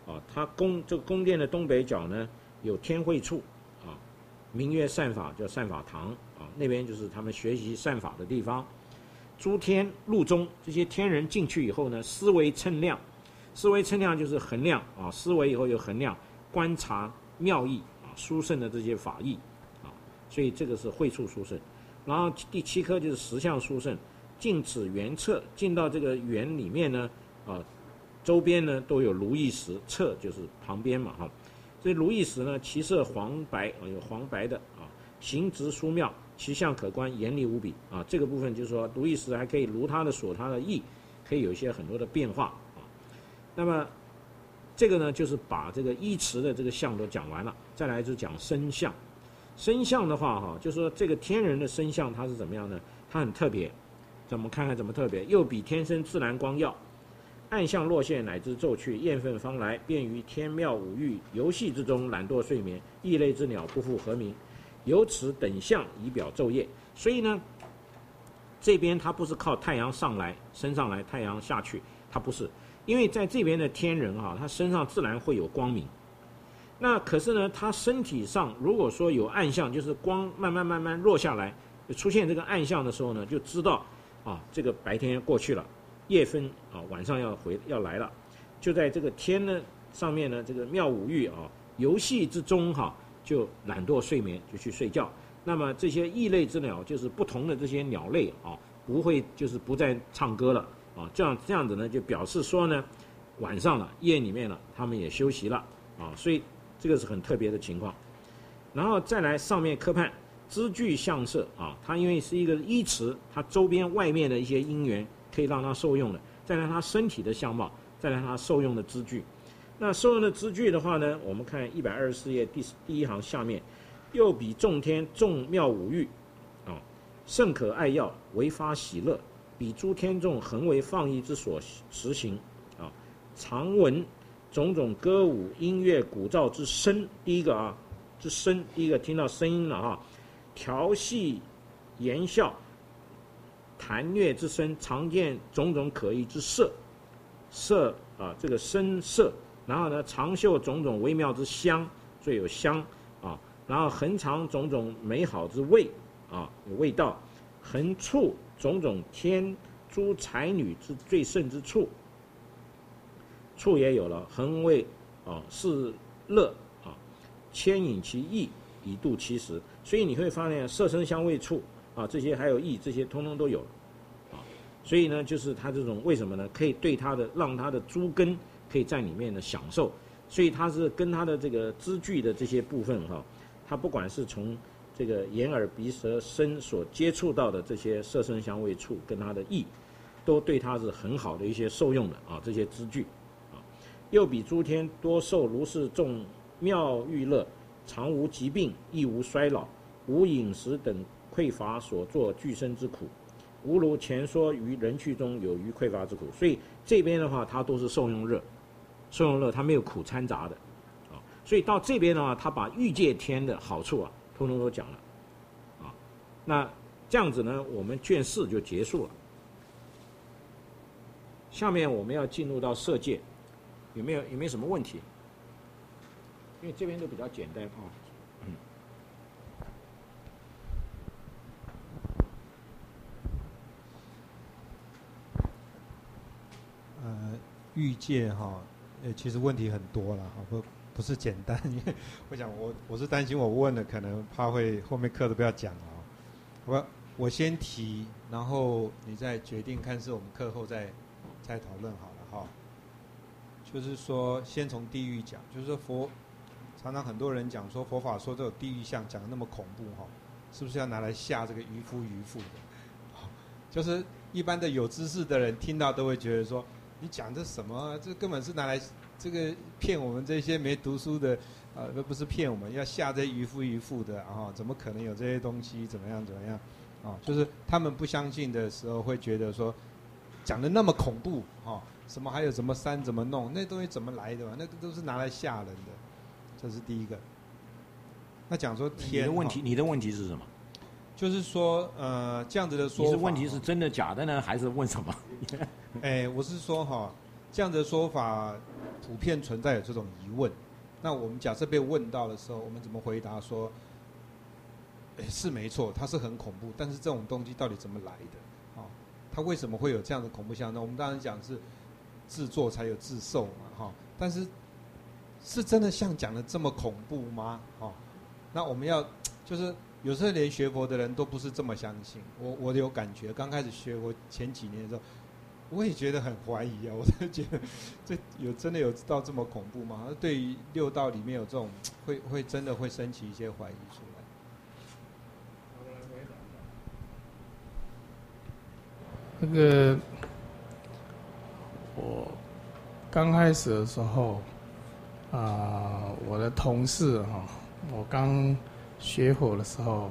啊，它宫这个宫殿的东北角呢有天会处啊，名曰善法，叫善法堂啊，那边就是他们学习善法的地方。诸天入中，这些天人进去以后呢，思维称量，思维称量就是衡量啊，思维以后有衡量，观察妙义啊，殊胜的这些法义啊，所以这个是会处殊胜。然后第七颗就是实相殊胜，进此园侧，进到这个园里面呢，啊，周边呢都有如意石，侧就是旁边嘛哈，这如意石呢，其色黄白啊，有黄白的啊，形直殊妙。其相可观，严厉无比啊！这个部分就是说，如意石还可以如它的所，它的意，可以有一些很多的变化啊。那么这个呢，就是把这个依持的这个相都讲完了，再来就讲身相。身相的话，哈，就是说这个天人的身相它是怎么样呢？它很特别，咱们看看怎么特别。又比天生自然光耀，暗象落现乃至骤去，厌愤方来，便于天妙五欲游戏之中，懒惰睡眠，异类之鸟不复何名？由此等相以表昼夜，所以呢，这边它不是靠太阳上来升上来，太阳下去，它不是，因为在这边的天人哈、啊，他身上自然会有光明。那可是呢，他身体上如果说有暗象，就是光慢慢慢慢落下来，出现这个暗象的时候呢，就知道啊，这个白天过去了，夜分啊，晚上要回要来了，就在这个天呢上面呢，这个妙五欲啊游戏之中哈、啊。就懒惰睡眠，就去睡觉。那么这些异类之鸟，就是不同的这些鸟类啊，不会就是不再唱歌了啊。这样这样子呢，就表示说呢，晚上了，夜里面了，他们也休息了啊。所以这个是很特别的情况。然后再来上面科判支具相摄啊，它因为是一个依持，它周边外面的一些因缘可以让它受用的。再来它身体的相貌，再来它受用的支具。那受用的支具的话呢，我们看一百二十四页第第一行下面，又比众天众妙五欲，啊，甚可爱要，为发喜乐，比诸天众恒为放逸之所实行，啊，常闻种种歌舞音乐鼓噪之声，第一个啊之声，第一个听到声音了啊，调戏言笑，弹乐之声，常见种种可疑之色，色啊这个声色。然后呢，常嗅种种微妙之香，所以有香啊。然后恒尝种种美好之味啊，有味道。恒触种种天诸才女之最胜之处，处也有了。恒为啊是乐啊，牵引其意以度其时。所以你会发现色声香味触啊，这些还有意，这些通通都有啊。所以呢，就是它这种为什么呢？可以对它的让它的诸根。可以在里面呢享受，所以它是跟它的这个支具的这些部分哈，它不管是从这个眼耳鼻舌身所接触到的这些色声香味触跟它的意，都对它是很好的一些受用的啊，这些支具啊，又比诸天多受如是众妙欲乐，常无疾病，亦无衰老，无饮食等匮乏所作具身之苦。无如前说于人趣中有余匮乏之苦，所以这边的话，它都是受用热，受用热它没有苦掺杂的，啊，所以到这边的话，它把欲界天的好处啊，通通都讲了，啊，那这样子呢，我们卷四就结束了。下面我们要进入到色界，有没有有没有什么问题？因为这边都比较简单啊。嗯呃，欲界哈，呃，其实问题很多了哈，不不是简单，因为我想我我是担心我问了，可能怕会后面课都不要讲了，我我先提，然后你再决定看是我们课后再再讨论好了哈。就是说，先从地狱讲，就是说佛常常很多人讲说佛法说这种地狱相讲得那么恐怖哈，是不是要拿来吓这个渔夫渔妇的？就是一般的有知识的人听到都会觉得说。你讲这什么？这根本是拿来这个骗我们这些没读书的，呃，不是骗我们，要吓这些渔夫渔妇的啊！怎么可能有这些东西？怎么样怎么样？啊，就是他们不相信的时候，会觉得说讲的那么恐怖啊！什么还有什么山怎么弄？那东西怎么来的嘛？那个都是拿来吓人的，这是第一个。那讲说天， 你的问题，你的问题是什么？ 就是说，呃，这样子的说法， 你是问题是真的假的呢，还是问什么？ 哎，我是说哈， 这样的说法普遍存在有这种疑问。那我们假设被问到的时候，我们怎么回答说，是没错，它是很恐怖，但是这种东西到底怎么来的？哦，它为什么会有这样的恐怖象征？我们当然讲是自作才有自受嘛，哈、哦。但是是真的像讲的这么恐怖吗？哦，那我们要就是有时候连学佛的人都不是这么相信。我我有感觉，刚开始学佛前几年的时候，我也觉得很怀疑啊，我就觉得这有真的有到这么恐怖吗？对于六道里面有这种会会真的会升起一些怀疑出来。 那个我刚开始的时候啊、呃，我的同事哈、哦，我刚学佛的时候，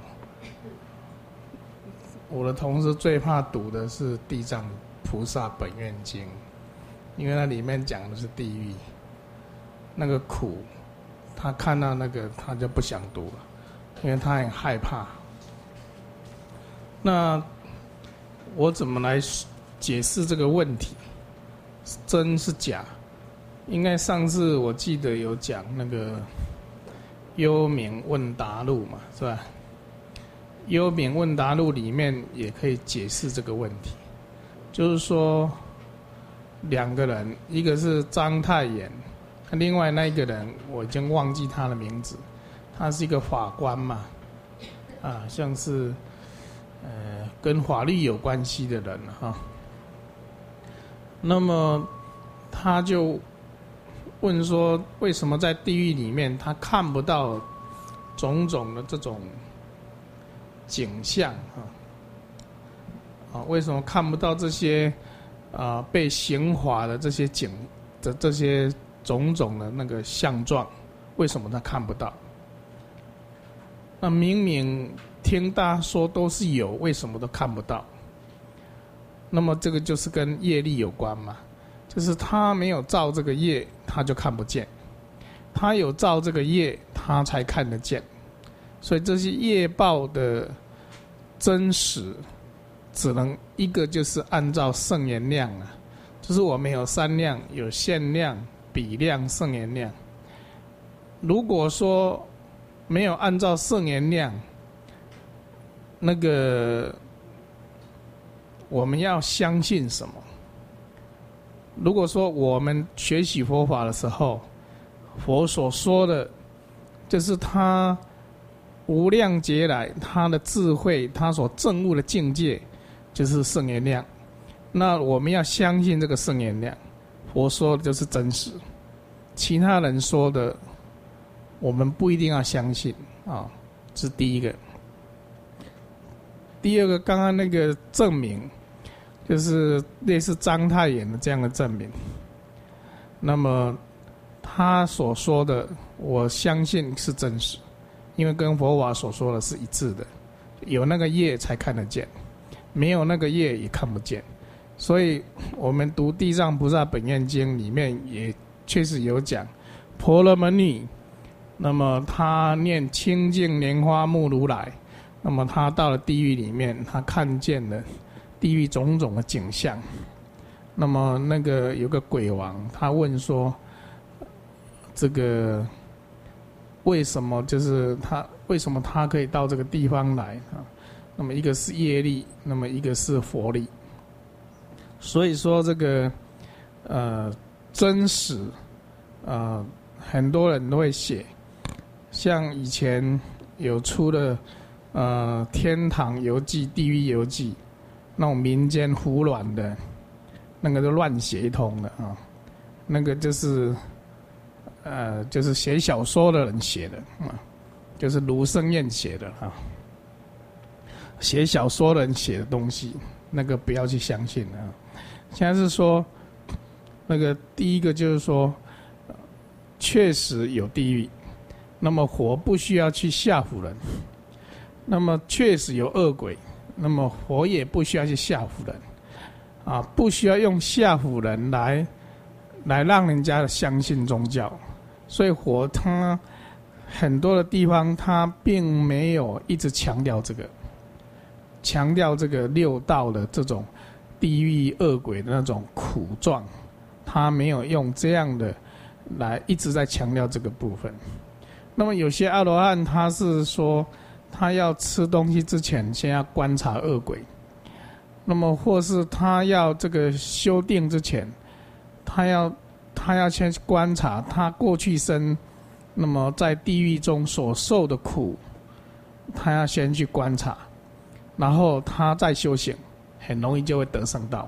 我的同事最怕读的是《地藏菩萨本愿经》，因为它里面讲的是地狱那个苦，他看到那个他就不想读了，因为他很害怕。那我怎么来解释这个问题？真是假？应该上次我记得有讲那个《幽冥问答录》嘛，是吧？《幽冥问答录》里面也可以解释这个问题，就是说两个人，一个是章太炎，另外那一个人我已经忘记他的名字，他是一个法官嘛，啊，像是。呃，跟法律有关系的人哈，那么他就问说，为什么在地狱里面他看不到种种的这种景象啊？啊，为什么看不到这些啊被刑罚的这些景的这些种种的那个相状？为什么他看不到？那明明听大家说都是有，为什么都看不到？那么这个就是跟业力有关嘛，就是他没有造这个业，他就看不见；他有造这个业，他才看得见。所以这些业报的真实，只能一个就是按照圣言量啊，就是我们有三量，有限量、比量、圣言量。如果说没有按照圣言量，那个我们要相信什么？如果说我们学习佛法的时候，佛所说的就是他无量劫来他的智慧，他所证悟的境界就是圣言量，那我们要相信这个圣言量，佛说的就是真实，其他人说的我们不一定要相信啊，这是第一个。第二个，刚刚那个证明，就是类似章太炎的这样的证明。那么他所说的，我相信是真实，因为跟佛法所说的是一致的。有那个业才看得见，没有那个业也看不见。所以我们读《地藏菩萨本愿经》里面也确实有讲，婆罗门女，那么他念清净莲花目如来。那么他到了地狱里面，他看见了地狱种种的景象。那么那个有个鬼王，他问说：“这个为什么就是他为什么他可以到这个地方来啊？”那么一个是业力，那么一个是佛力。所以说这个呃真实呃很多人都会写，像以前有出的。呃，天堂游记、地狱游记，那种民间胡乱的，那个都乱写一通的啊。那个就是，呃，就是写小说的人写的啊，就是卢胜彦写的啊。写小说的人写的东西，那个不要去相信啊。现在是说，那个第一个就是说，确实有地狱，那么佛不需要去吓唬人。那么确实有恶鬼，那么佛也不需要去吓唬人，啊，不需要用吓唬人来来让人家相信宗教。所以佛他很多的地方他并没有一直强调这个，强调这个六道的这种地狱恶鬼的那种苦状，他他没有用这样的来一直在强调这个部分。那么有些阿罗汉他是说，他要吃东西之前先要观察恶鬼，那么或是他要这个修定之前，他要他要先观察他过去生，那么在地狱中所受的苦，他要先去观察，然后他再修行，很容易就会得生道。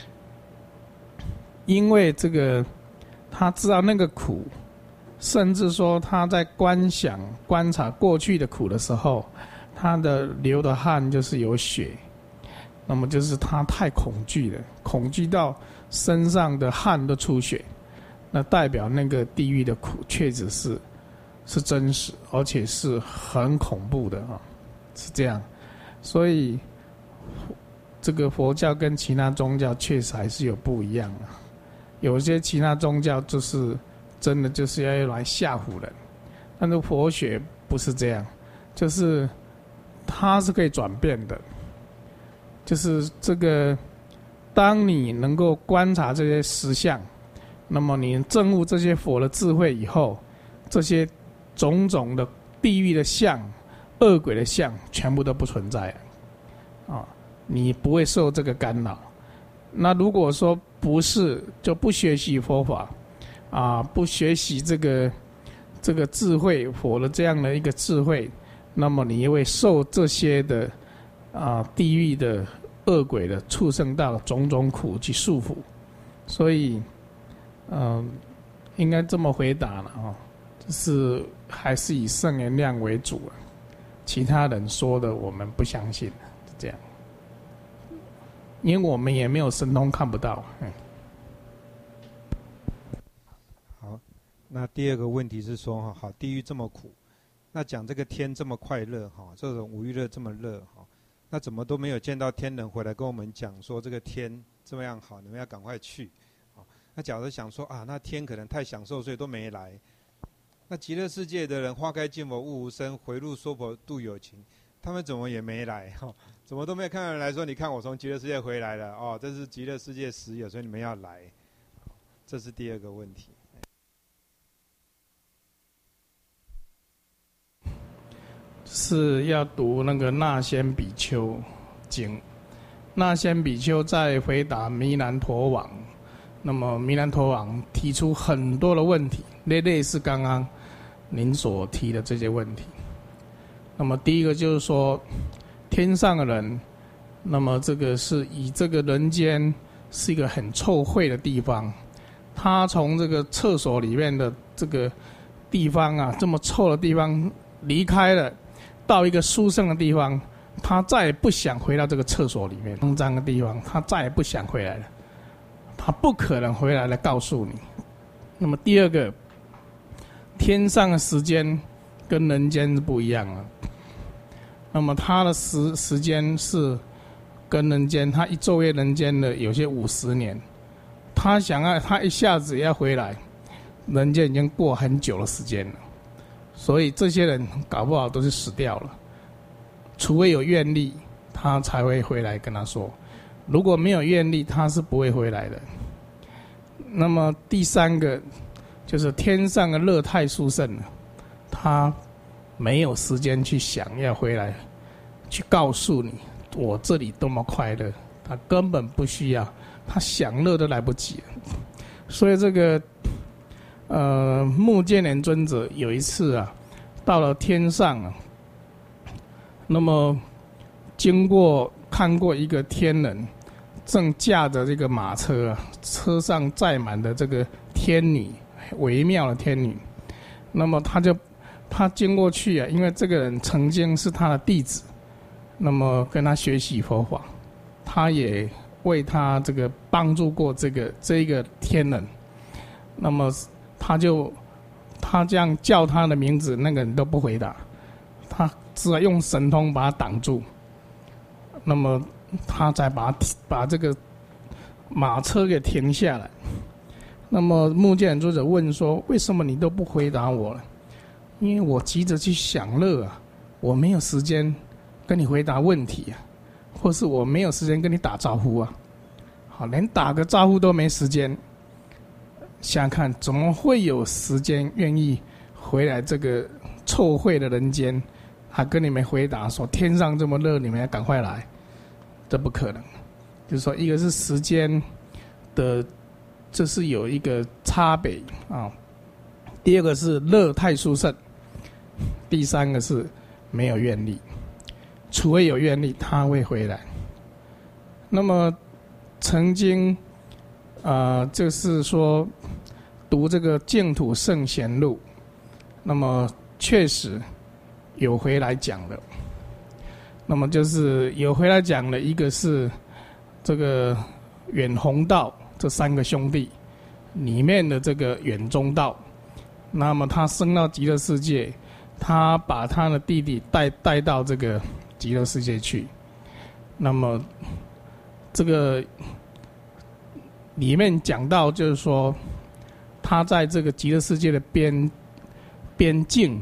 因为这个他知道那个苦，甚至说他在观想观察过去的苦的时候，他的流的汗就是有血，那么就是他太恐惧了，恐惧到身上的汗都出血，那代表那个地狱的苦确实是是真实，而且是很恐怖的啊，是这样。所以这个佛教跟其他宗教确实还是有不一样的。有些其他宗教就是真的就是要来吓唬人，但是佛学不是这样，就是它是可以转变的。就是这个，当你能够观察这些实相，那么你证悟这些佛的智慧以后，这些种种的地狱的相、恶鬼的相，全部都不存在了啊！你不会受这个干扰。那如果说不是，就不学习佛法啊，不学习这个这个智慧佛的这样的一个智慧，那么你也会受这些的啊地狱的恶鬼的畜生道种种苦去束缚。所以，嗯、呃，应该这么回答了啊，就是还是以圣言量为主啊，其他人说的我们不相信，是这样。因为我们也没有神通看不到。嗯， 好，那第二个问题是说，好，地狱这么苦，那讲这个天这么快乐，哈，这种五欲乐这么热，哈，那怎么都没有见到天人回来跟我们讲说这个天这么样好，你们要赶快去。那假如想说啊，那天可能太享受，所以都没来。那极乐世界的人，花开见佛悟无生，回路娑婆度有情，他们怎么也没来？哈、哦，怎么都没有看到人来说，你看我从极乐世界回来了哦，这是极乐世界实有，所以你们要来。这是第二个问题。 是要读那个那仙比丘经，那仙比丘在回答弥难陀王，那么弥难陀王提出很多的问题，类类似刚刚您所提的这些问题。那么第一个就是说，天上的人，那么这个是以这个人间是一个很臭秽的地方，他从这个厕所里面的这个地方啊，这么臭的地方离开了，到一个殊胜的地方，他再也不想回到这个厕所里面肮脏的地方，他再也不想回来了，他不可能回来来告诉你。那么第二个，天上的时间跟人间是不一样的，那么他的时时间是跟人间，他一昼夜人间的有些五十年，他想要他一下子要回来，人间已经过很久的时间了，所以这些人搞不好都是死掉了，除非有愿力，他才会回来跟他说，如果没有愿力，他是不会回来的。那么第三个就是天上的乐太殊胜了，他没有时间去想要回来去告诉你我这里多么快乐，他根本不需要，他享乐都来不及了。所以这个呃目犍连尊者有一次啊到了天上啊，那么经过看过一个天人正驾着这个马车啊，车上载满的这个天女，微妙的天女，那么他就他经过去啊，因为这个人曾经是他的弟子，那么跟他学习佛法，他也为他这个帮助过这个这个天人，那么他就他这样叫他的名字，那个人都不回答，他只好用神通把他挡住，那么他才把把这个马车给停下来。那么目犍连尊者问说：“为什么你都不回答我了？”因为我急着去享乐啊，我没有时间跟你回答问题啊，或是我没有时间跟你打招呼啊，好，连打个招呼都没时间。 想想看，怎么会有时间愿意回来这个臭秽的人间，还跟你们回答说天上这么热，你们要赶快来？这不可能。就是说，一个是时间的，这是有一个差别啊。第二个是乐太殊胜，第三个是没有愿力。除非有愿力，他会回来。那么曾经，呃，就是说读这个净土圣贤录，那么确实有回来讲的。那么就是有回来讲的，一个是这个远弘道这三个兄弟里面的这个远中道，那么他升到极乐世界，他把他的弟弟带带到这个极乐世界去。那么这个里面讲到，就是说他在这个极乐世界的边边境，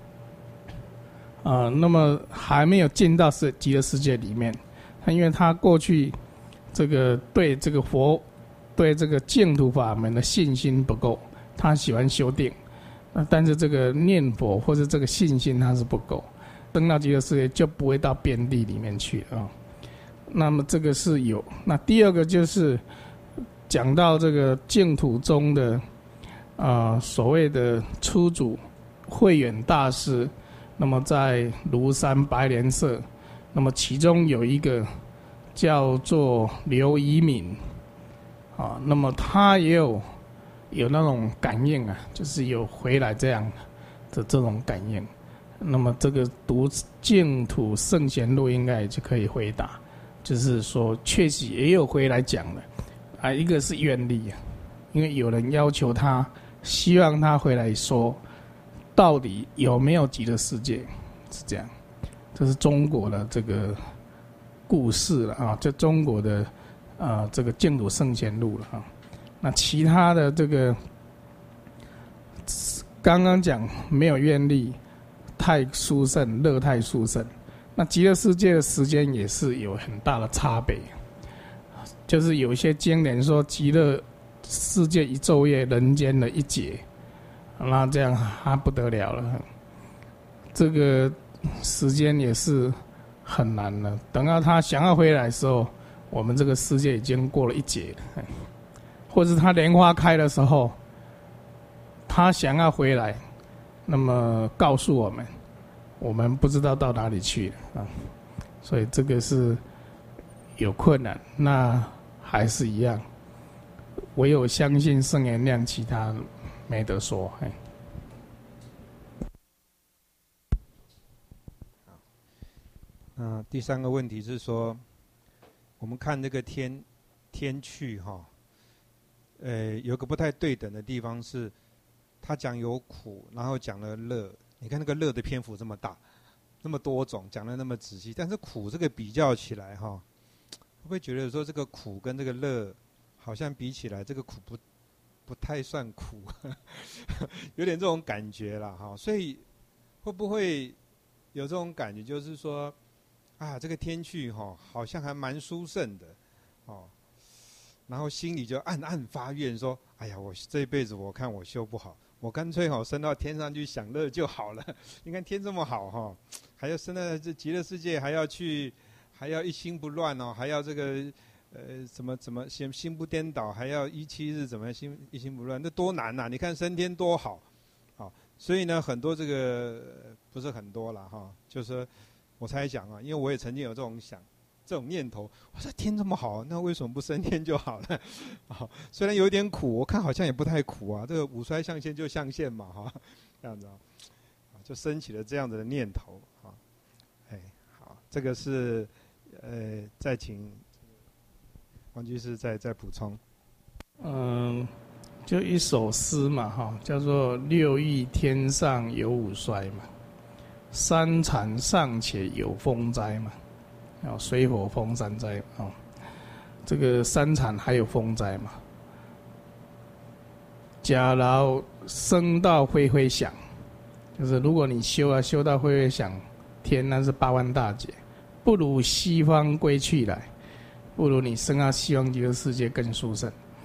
呃，那么还没有进到是极乐世界里面，因为他过去这个对这个佛、对这个净土法门的信心不够，他喜欢修定，那但是这个念佛或者这个信心他是不够，登到极乐世界就不会到边地里面去啊。那么这个是有。那第二个就是讲到这个净土中的啊、呃、所谓的初祖慧远大师，那么在庐山白莲社，那么其中有一个叫做刘宜敏啊，那么他也有有那种感应啊，就是有回来这样的这种感应。那么这个读净土圣贤录应该就可以回答，就是说确实也有回来讲的啊。一个是愿力啊，因为有人要求他，希望他回来说到底有没有极乐世界，是这样。这是中国的这个故事了啊，这中国的啊、呃、这个净土圣贤录了啊。那其他的这个刚刚讲没有愿力，太殊胜，乐太殊胜。那极乐世界的时间也是有很大的差别，就是有一些经典说极乐世界一昼夜，人间的一劫，那这样还不得了了。这个时间也是很难了。等到他想要回来的时候，我们这个世界已经过了一劫了。或者他莲花开的时候，他想要回来，那么告诉我们，我们不知道到哪里去了啊。所以这个是有困难。那还是一样，唯有相信圣言量，其他没得说。哎， 嗯、呃，第三个问题是说，我们看这个天天趣哈，呃，有个不太对等的地方是，他讲有苦，然后讲了乐。你看那个乐的篇幅这么大，那么多种，讲得那么仔细，但是苦这个比较起来哈，会不会觉得说这个苦跟这个乐好像比起来，这个苦不不太算苦，有点这种感觉啦哈。所以会不会有这种感觉，就是说啊，这个天趣哈好像还蛮殊胜的哦，然后心里就暗暗发愿说，哎呀，我这一辈子我看我修不好。我干脆好升到天上去享乐就好了。你看天这么好哈，还要升到这极乐世界，还要去，还要一心不乱哦，还要这个呃什么怎么心心不颠倒，还要一七日怎么心一心不乱，那多难呐、啊！你看升天多好，好，所以呢，很多这个不是很多了哈，就是说我猜想啊，因为我也曾经有这种想。这种念头，我说天这么好，那为什么不升天就好了？啊，虽然有点苦，我看好像也不太苦啊。这个五衰象限就象限嘛，哈，这样子啊，就升起了这样子的念头啊。哎，好，这个是呃，再请王居士再再补充。 嗯，就一首诗嘛，哈，叫做“六欲天上有五衰”嘛，“三禅尚且有风灾”嘛。哦，水火风三灾哦，这个三禅还有风灾嘛。假如升到恢恢响，就是如果你修啊修到恢恢响天，那是八万大劫，不如西方归去来，不如你升到西方极乐世界更殊胜。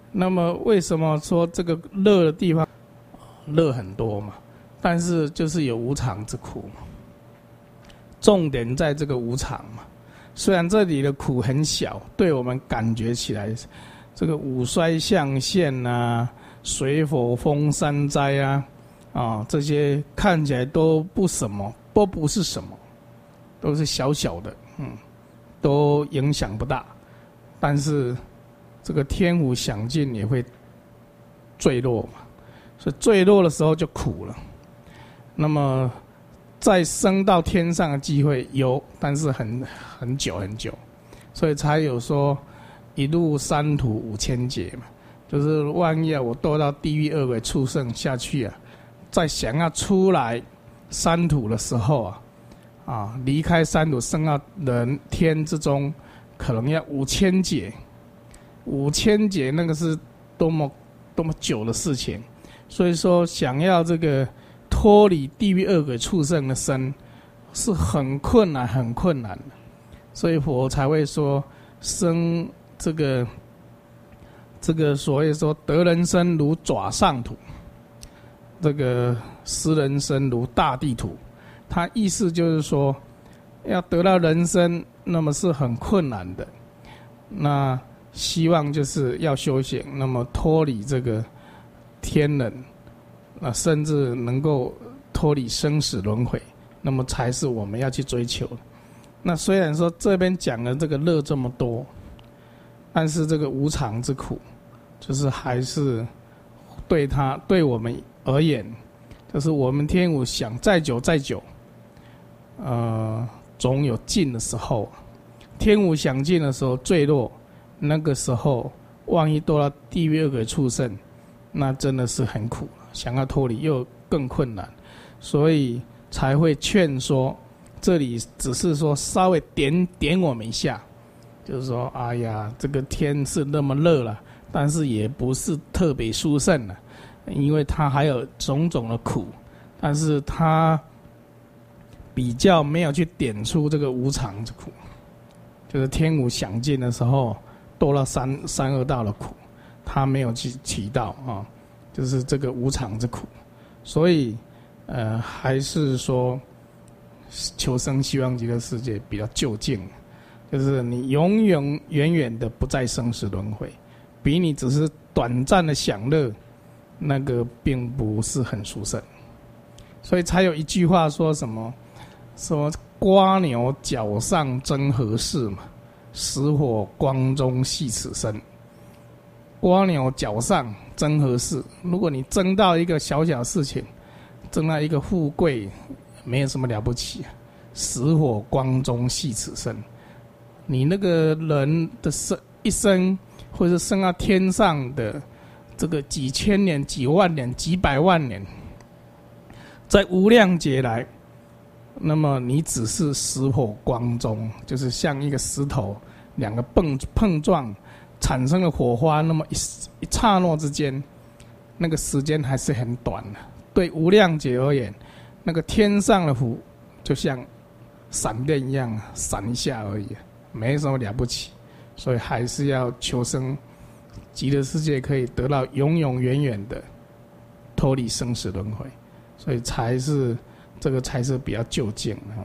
那么为什么说这个乐的地方乐很多嘛？但是就是有无常之苦嘛。重点在这个无常嘛。虽然这里的苦很小，对我们感觉起来，这个五衰象限啊、水火风山灾啊，啊这些看起来都不什么，都不是什么，都是小小的，嗯，都影响不大。但是这个天福享尽也会坠落嘛，所以坠落的时候就苦了。那么再升到天上的机会有，但是很很久很久，所以才有说一入三途五千劫嘛，就是万一啊我堕到地狱恶鬼畜生下去啊，再想要出来三途的时候啊，啊离开三途升到人天之中，可能要五千劫，五千劫那个是多么多么久的事情，所以说想要这个脱离地狱恶鬼畜生的身是很困难很困难的，所以佛才会说生这个这个所谓说得人身如爪上土，这个失人身如大地土。他意思就是说要得到人身那么是很困难的，那希望就是要修行，那么脱离这个天人，那甚至能够脱离生死轮回，那么才是我们要去追求的。那虽然说这边讲的这个乐这么多，但是这个无常之苦，就是还是对他对我们而言，就是我们天福想再久再久，呃，总有尽的时候。天福想尽的时候坠落，那个时候万一堕到地狱恶鬼畜生，那真的是很苦，想要脱离又更困难，所以才会劝说。这里只是说稍微点点我们一下，就是说，哎呀，这个天是那么热了，但是也不是特别殊胜了，因为它还有种种的苦，但是它比较没有去点出这个无常之苦，就是天福享尽的时候堕到三三恶道的苦，他没有去提到啊，就是这个无常之苦，所以呃，还是说求生西方极乐世界比较就近，就是你永永远远的不再生死轮回，比你只是短暂的享乐，那个并不是很殊胜，所以才有一句话说什么什么瓜牛角上争何事嘛，死火光中系此身。瓜牛角上争何事？如果你争到一个小小事情，争到一个富贵，没有什么了不起。死火光中系此身，你那个人的生一生，或者升到天上的这个几千年、几万年、几百万年，在无量劫来，那么你只是死火光中，就是像一个石头，两个碰碰撞产生了火花，那么一一刹那之间，那个时间还是很短的。对无量劫而言，那个天上的福就像闪电一样，闪一下而已，没什么了不起。所以还是要求生极乐世界，可以得到永永远远的脱离生死轮回，所以才是这个才是比较就近啊。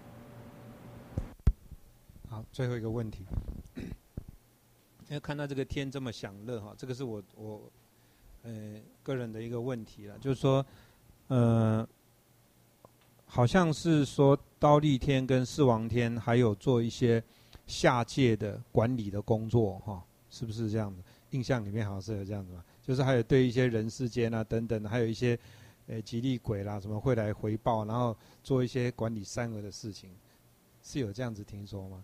好，最后一个问题，因为看到这个天这么享乐哈，这个是我我呃个人的一个问题了，就是说，呃，好像是说忉利天跟四王天还有做一些下界的管理的工作哈，是不是这样子？印象里面好像是有这样子嘛，就是还有对一些人世间啊等等，还有一些呃吉利鬼啦什么会来回报，然后做一些管理三恶的事情，是有这样子听说吗？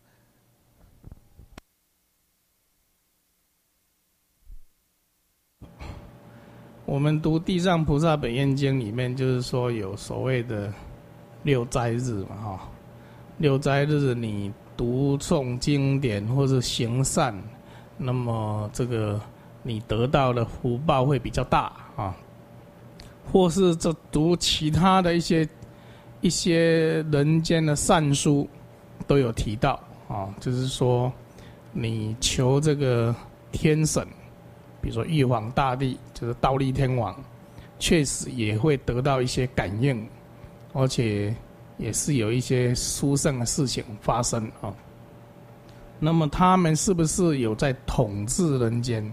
我们读《地藏菩萨本愿经》里面，就是说有所谓的六斋日嘛，哈，六斋日你读诵经典或是行善，那么这个你得到的福报会比较大啊，或是这读其他的一些一些人间的善书都有提到啊，就是说你求这个天神比如说玉皇大帝，就是忉利天王，确实也会得到一些感应，而且也是有一些殊胜的事情发生啊。那么他们是不是有在统治人间？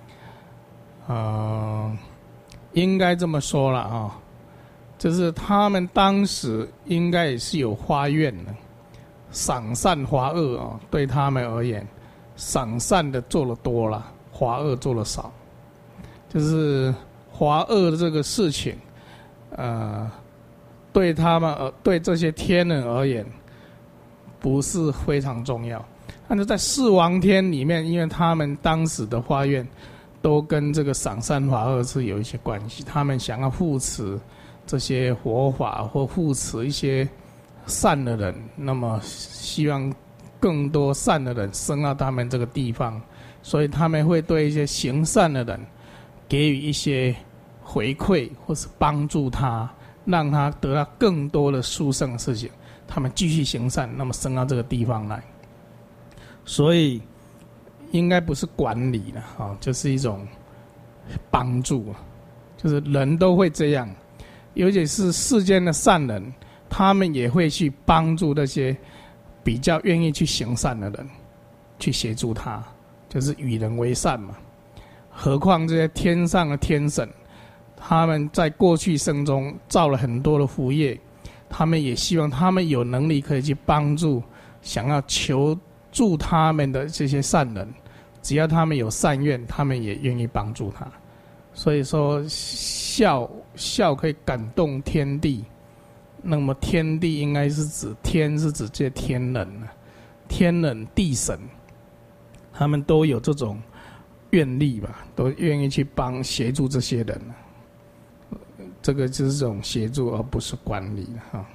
呃，应该这么说了啊，就是他们当时应该也是有发愿的，赏善罚恶啊，对他们而言，赏善的做了多了，罚恶做了少，就是罚恶的这个事情，呃，对他们呃对这些天人而言，不是非常重要。但是在四王天里面，因为他们当时的发愿都跟这个赏善罚恶是有一些关系，他们想要护持这些佛法或护持一些善的人，那么希望更多善的人升到他们这个地方，所以他们会对一些行善的人给予一些回馈，或是帮助他，让他得到更多的殊胜的事情，他们继续行善，那么升到这个地方来。所以应该不是管理了啊，就是一种帮助，就是人都会这样，尤其是世间的善人，他们也会去帮助那些比较愿意去行善的人，去协助他，就是与人为善嘛。何况这些天上的天神，他们在过去生中造了很多的福业，他们也希望他们有能力可以去帮助想要求助他们的这些善人，只要他们有善愿，他们也愿意帮助他。所以说孝孝可以感动天地，那么天地应该是指天是指这些天人，天人地神，他们都有这种愿力吧，都愿意去帮协助这些人，这个就是这种协助，而不是管理哈。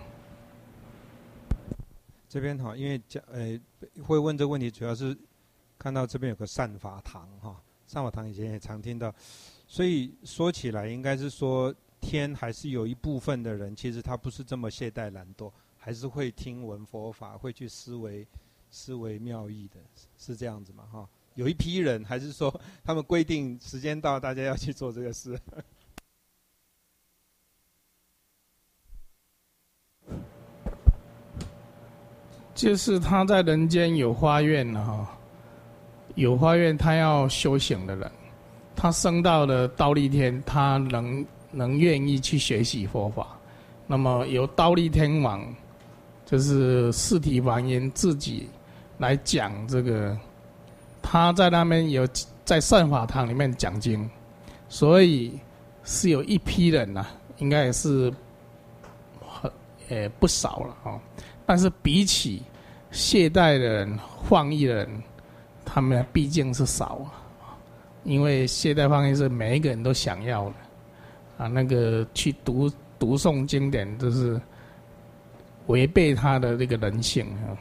这边哈，因为呃会问这个问题，主要是看到这边有个善法堂哈，善法堂以前也常听到，所以说起来应该是说天还是有一部分的人，其实他不是这么懈怠懒惰，还是会听闻佛法，会去思维思维妙义的，是这样子嘛哈？有一批人，还是说他们规定时间到，大家要去做这个事？ 就是他在人间有发愿了哈，有发愿他要修行的人，他升到了忉利天，他能能愿意去学习佛法，那么由忉利天王，就是释提梵音自己来讲这个，他在那边有在善法堂里面讲经，所以是有一批人呐、啊，应该也是很呃不少了哦。但是比起懈怠的人、放逸的人，他们毕竟是少啊，因为懈怠放逸是每一个人都想要的啊，那个去读读诵经典，就是违背他的这个人性啊。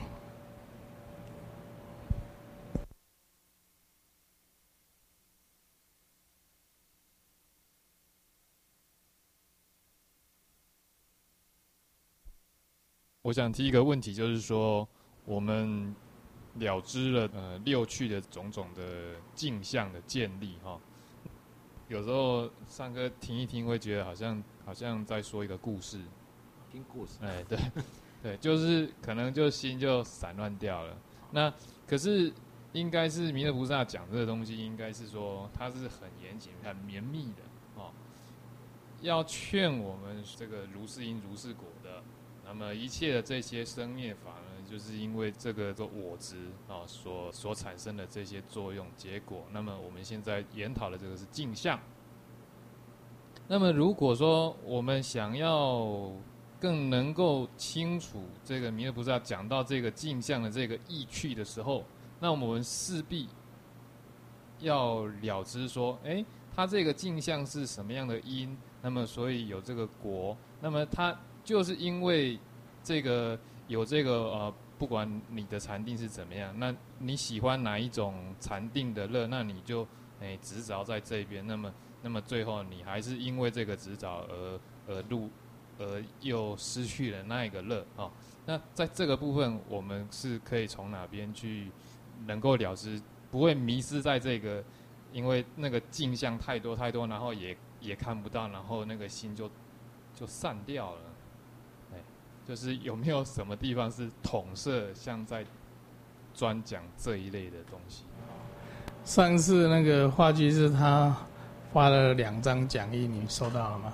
我想提一个问题，就是说，我们了知了呃六趣的种种的镜像的建立哈。有时候上课听一听，会觉得好像好像在说一个故事， 听故事。 哎，对，对，就是可能就心就散乱掉了。那可是应该是弥勒菩萨讲这个东西，应该是说它是很严谨、很绵密的哦，要劝我们这个如是因如是果的。那么一切的这些生灭法呢，就是因为这个的我执啊所所产生的这些作用结果。那么我们现在研讨的这个是镜像。那么如果说我们想要更能够清楚这个弥勒菩萨讲到这个镜像的这个意趣的时候，那我们势必要了知说，哎，它这个镜像是什么样的因？那么所以有这个果，那么它就是因为这个有这个呃，不管你的禅定是怎么样，那你喜欢哪一种禅定的乐，那你就哎执着在这边，那么那么最后你还是因为这个执着而而入而又失去了那一个乐啊、哦。那在这个部分，我们是可以从哪边去能够了知，不会迷失在这个因为那个镜像太多太多，然后也也看不到，然后那个心就就散掉了。哎，就是有没有什么地方是统摄，像在专讲这一类的东西？ 上次那个话剧是他发了两张讲义，你收到了吗？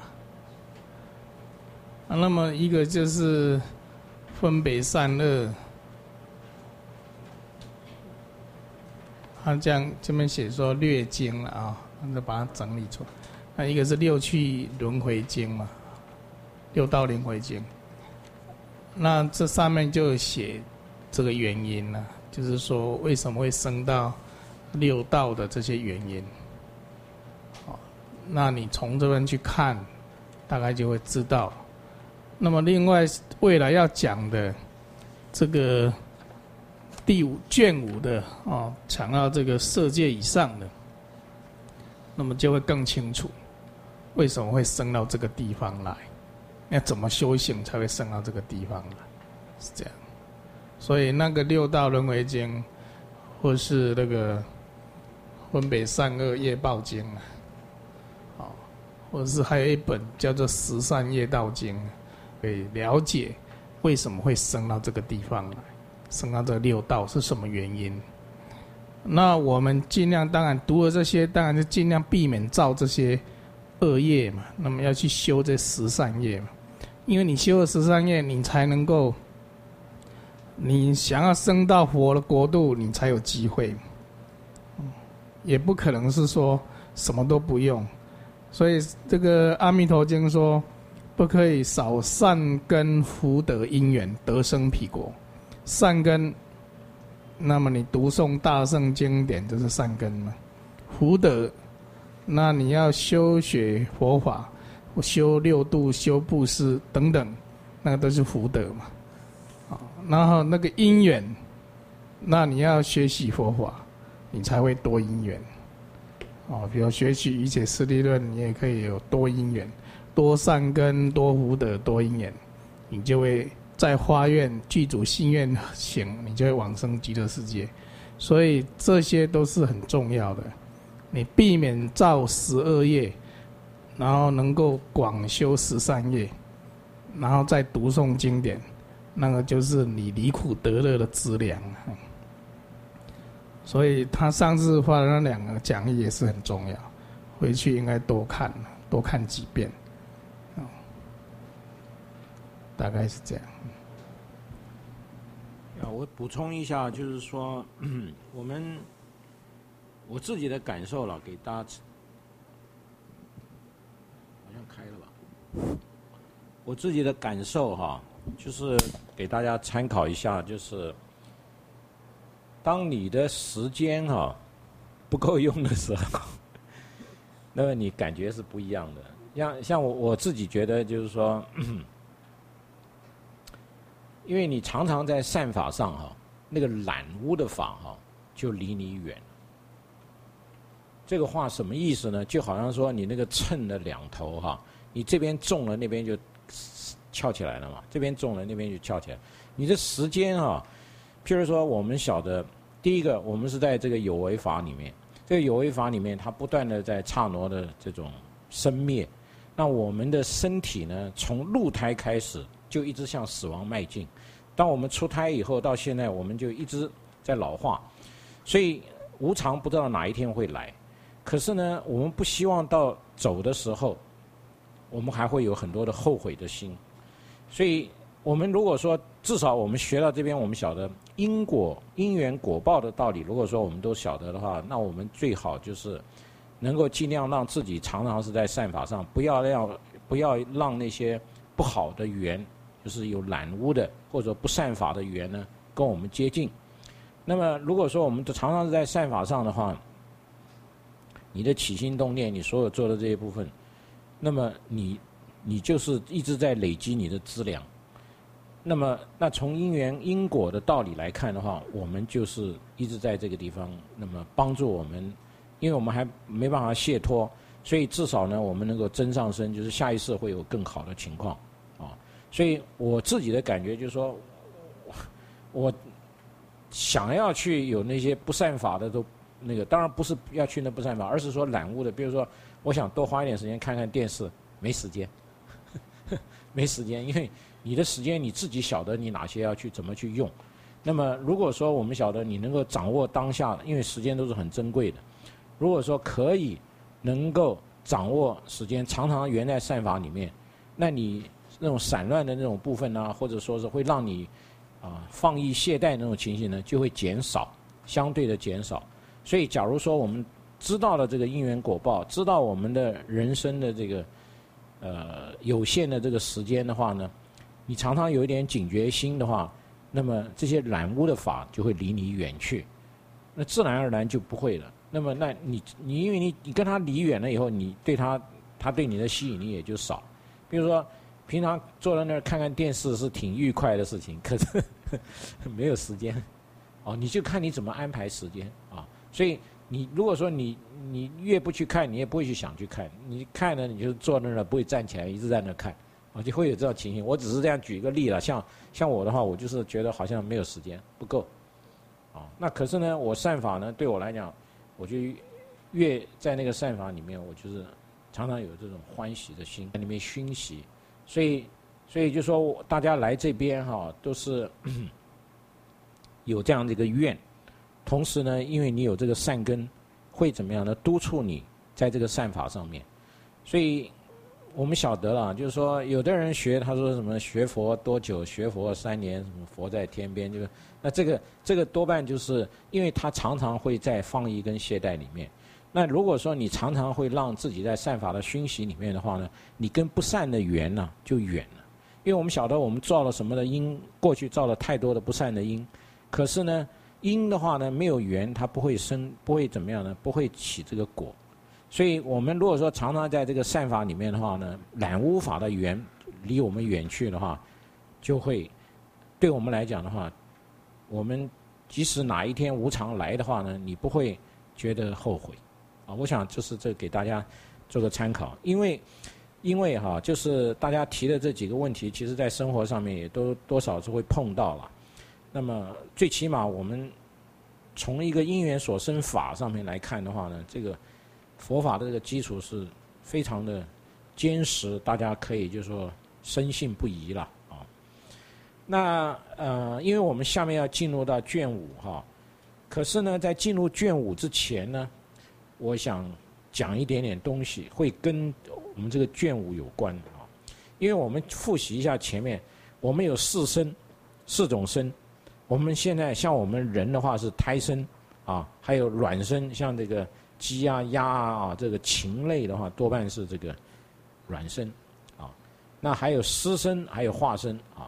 啊，那么一个就是分别善恶，他这样这边写说略经了啊，那就把它整理出来。那一个是六趣轮回经嘛，六道轮回经。那这上面就写这个原因了，就是说为什么会生到六道的这些原因。好，那你从这边去看，大概就会知道。那么另外未来要讲的这个第五卷五的哦，讲到这个色界以上的，那么就会更清楚为什么会升到这个地方来，要怎么修行才会升到这个地方来，是这样。所以那个六道轮回经，或是那个分别善恶业报经啊，哦，或者是还有一本叫做十善业道经，可以了解为什么会升到这个地方来，升到这六道是什么原因。那我们尽量，当然读了这些，当然就尽量避免造这些恶业嘛。那么要去修这十善业嘛，因为你修了十善业，你才能够，你想要升到佛的国度，你才有机会。也不可能是说什么都不用，所以这个阿弥陀经说，不可以少善根福德因缘得生彼国。善根，那么你读诵大圣经典就是善根嘛。福德，那你要修学佛法，修六度、修布施等等，那个都是福德嘛。啊，然后那个因缘，那你要学习佛法，你才会多因缘。哦，比如学习一切师利论，你也可以有多因缘，多善根、多福德、多因缘，你就会在发愿具足信愿行，你就会往生极乐世界。所以这些都是很重要的。你避免造十恶业，然后能够广修十善业，然后再读诵经典，那个就是你离苦得乐的资粮。所以他上次发的那两个讲义也是很重要，回去应该多看，多看几遍。大概是这样。 啊，我补充一下，就是说，我们我自己的感受了，给大家，好像开了吧？我自己的感受哈，就是给大家参考一下，就是当你的时间哈不够用的时候，那么你感觉是不一样的。像像我我自己觉得就是说。因为你常常在善法上哈，那个染污的法哈，就离你远。这个话什么意思呢？就好像说你那个秤的两头哈，你这边重了，那边就翘起来了嘛；这边重了，那边就翘起来。你的时间哈，譬如说我们晓得，第一个我们是在这个有为法里面，这个有为法里面，它不断的在刹那的这种生灭。那我们的身体呢，从入胎开始。就一直向死亡迈进。当我们出胎以后，到现在我们就一直在老化，所以无常不知道哪一天会来。可是呢，我们不希望到走的时候，我们还会有很多的后悔的心。所以，我们如果说至少我们学到这边，我们晓得因果、因缘果报的道理。如果说我们都晓得的话，那我们最好就是能够尽量让自己常常是在善法上，不要让不要让那些不好的缘。就是有染污的或者不善法的缘呢，跟我们接近。那么，如果说我们常常是在善法上的话，你的起心动念，你所有做的这一部分，那么你你就是一直在累积你的资粮。那么，那从因缘因果的道理来看的话，我们就是一直在这个地方，那么帮助我们，因为我们还没办法解脱，所以至少呢，我们能够增上升，就是下一世会有更好的情况。所以我自己的感觉就是说，我想要去有那些不善法的都那个当然不是要去那不善法，而是说懒悟的，比如说我想多花一点时间看看电视，没时间，没时间，因为你的时间你自己晓得你哪些要去怎么去用。那么如果说我们晓得你能够掌握当下，因为时间都是很珍贵的，如果说可以能够掌握时间，常常缘在善法里面，那你那种散乱的那种部分呢、啊，或者说是会让你啊放逸懈怠那种情形呢，就会减少，相对的减少。所以假如说我们知道了这个因缘果报，知道我们的人生的这个呃有限的这个时间的话呢，你常常有一点警觉心的话，那么这些染污的法就会离你远去，那自然而然就不会了。那么那你你因为你你跟他离远了以后，你对他他对你的吸引力也就少。比如说平常坐在那儿看看电视是挺愉快的事情，可是没有时间哦，你就看你怎么安排时间啊。所以你如果说你你越不去看，你也不会去想去看，你看呢你就坐那儿了，不会站起来一直在那儿看。啊，就会有这种情形。我只是这样举一个例了，像像我的话，我就是觉得好像没有时间，不够，啊，那可是呢，我善法呢，对我来讲，我就越在那个善法里面，我就是常常有这种欢喜的心在里面熏习，所以所以就说大家来这边哈，都是有这样的一个愿，同时呢，因为你有这个善根，会怎么样呢？督促你在这个善法上面，所以。我们晓得了，就是说，有的人学，他说什么学佛多久？学佛三年，什么佛在天边，就是那这个这个多半就是因为他常常会在放逸跟懈怠里面。那如果说你常常会让自己在善法的熏习里面的话呢，你跟不善的缘呢、啊、就远了。因为我们晓得我们造了什么的因，过去造了太多的不善的因，可是呢，因的话呢没有缘，它不会生，不会怎么样呢？不会起这个果。所以我们如果说常常在这个善法里面的话呢，染污法的缘离我们远去的话，就会对我们来讲的话，我们即使哪一天无常来的话呢，你不会觉得后悔啊。我想就是这给大家做个参考，因为因为哈，就是大家提的这几个问题，其实在生活上面也都多少是会碰到了。那么最起码我们从一个因缘所生法上面来看的话呢，这个。佛法的这个基础是非常的坚实，大家可以就是说深信不疑了啊。那呃，因为我们下面要进入到卷五哈，可是呢，在进入卷五之前呢，我想讲一点点东西，会跟我们这个卷五有关啊。因为我们复习一下前面，我们有四身，四种身。我们现在像我们人的话是胎身啊，还有卵身，像这个。鸡啊、鸭啊，这个禽类的话，多半是这个卵身啊。那还有湿身，还有化身啊。